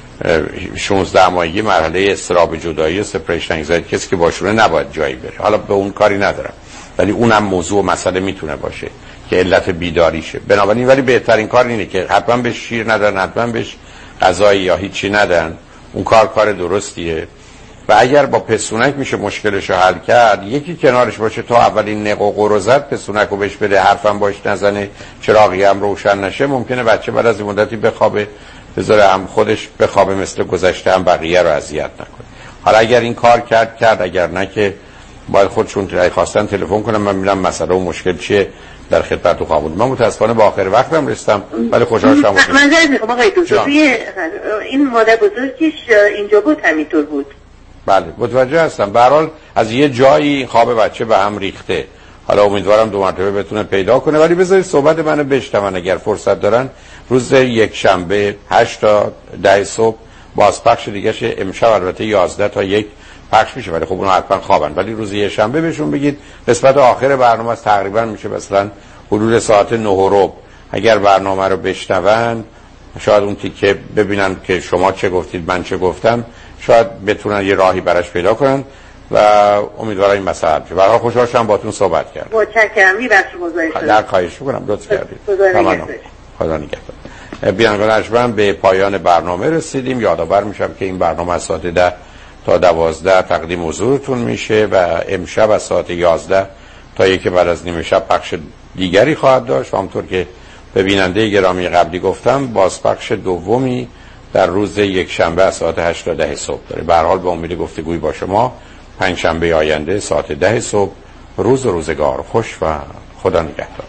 16 ماهگی مرحله اضطراب جدایی سپریشن انگزایتی کسی که باشونه نباید جایی بره. حالا به اون کاری ندارم، ولی اونم موضوع و مسئله میتونه باشه که علت بیداریشه. بنابراین ولی بهترین کار اینه که حتما به شیر ندن، حتما بهش غذایی یا هیچی ندن. اون کار درستیه. و اگر با پسونک میشه مشکلشو حل کرد، یکی کنارش باشه تا اولین نق و قر زد پسونکو بهش بده، حرفم باش نزنه، چراغی هم روشن نشه، ممکنه بچه بعد از این مدتی بخوابه، بذاره هم خودش بخوابه، مثل گذشته هم بقیه رو اذیت نکنه. حالا اگر این کار کرد، اگر نه که باید خودشون خواستن تلفن کنم، من میبینم مسئله و مشکل چیه در خدمت خواهم. من متاسفانه با آخر وقتم رسیدم، ولی خوشحال شدم. من آقای دکتر این مادر بزرگش اینجا بود، همینطور بود. بله متوجه هستم. به هر حال از یه جایی خواب بچه به هم ریخته. حالا امیدوارم 2 مرتبه بتونه پیدا کنه، ولی بذارید صحبت منو بشنون اگر فرصت دارن. روز یک شنبه 8 تا 10 صبح بازپخش دیگه شه. امشب البته 11 تا 1 پخش میشه، ولی خب اونها حتما خوابن. ولی روز یک شنبه بهشون بگید قسمت آخر برنامه است، تقریبا میشه مثلا حدود ساعت 9:15. اگر برنامه رو بشنون، شاید اون تیکه ببینن که شما چه گفتید من چه گفتم، شاید بتونن یه راهی براش پیدا کنن و امیدوارم این مسئله بشه. برای خوشحال شدم باهاتون صحبت کردم. متشکرم. می‌بخشید در خواهش می‌کنم، لطف کردید. خدا نگهدار. بیانگانشون به پایان برنامه رسیدیم. یادآور میشم که این برنامه از ساعت 10 تا 12 تقدیم حضورتون میشه و امشب از ساعت 11 تا 1 بعد از نیم شب پخش دیگری خواهد داشت. همونطور که به بیننده گرامی قبلی گفتم، بازپخش دومی در روز یک شنبه از ساعت 8 تا 10 صبح داره. به هر حال به امید گفتگوی با شما پنج شنبه آینده ساعت 10 صبح. روز و روزگار خوش و خدا نگهدار.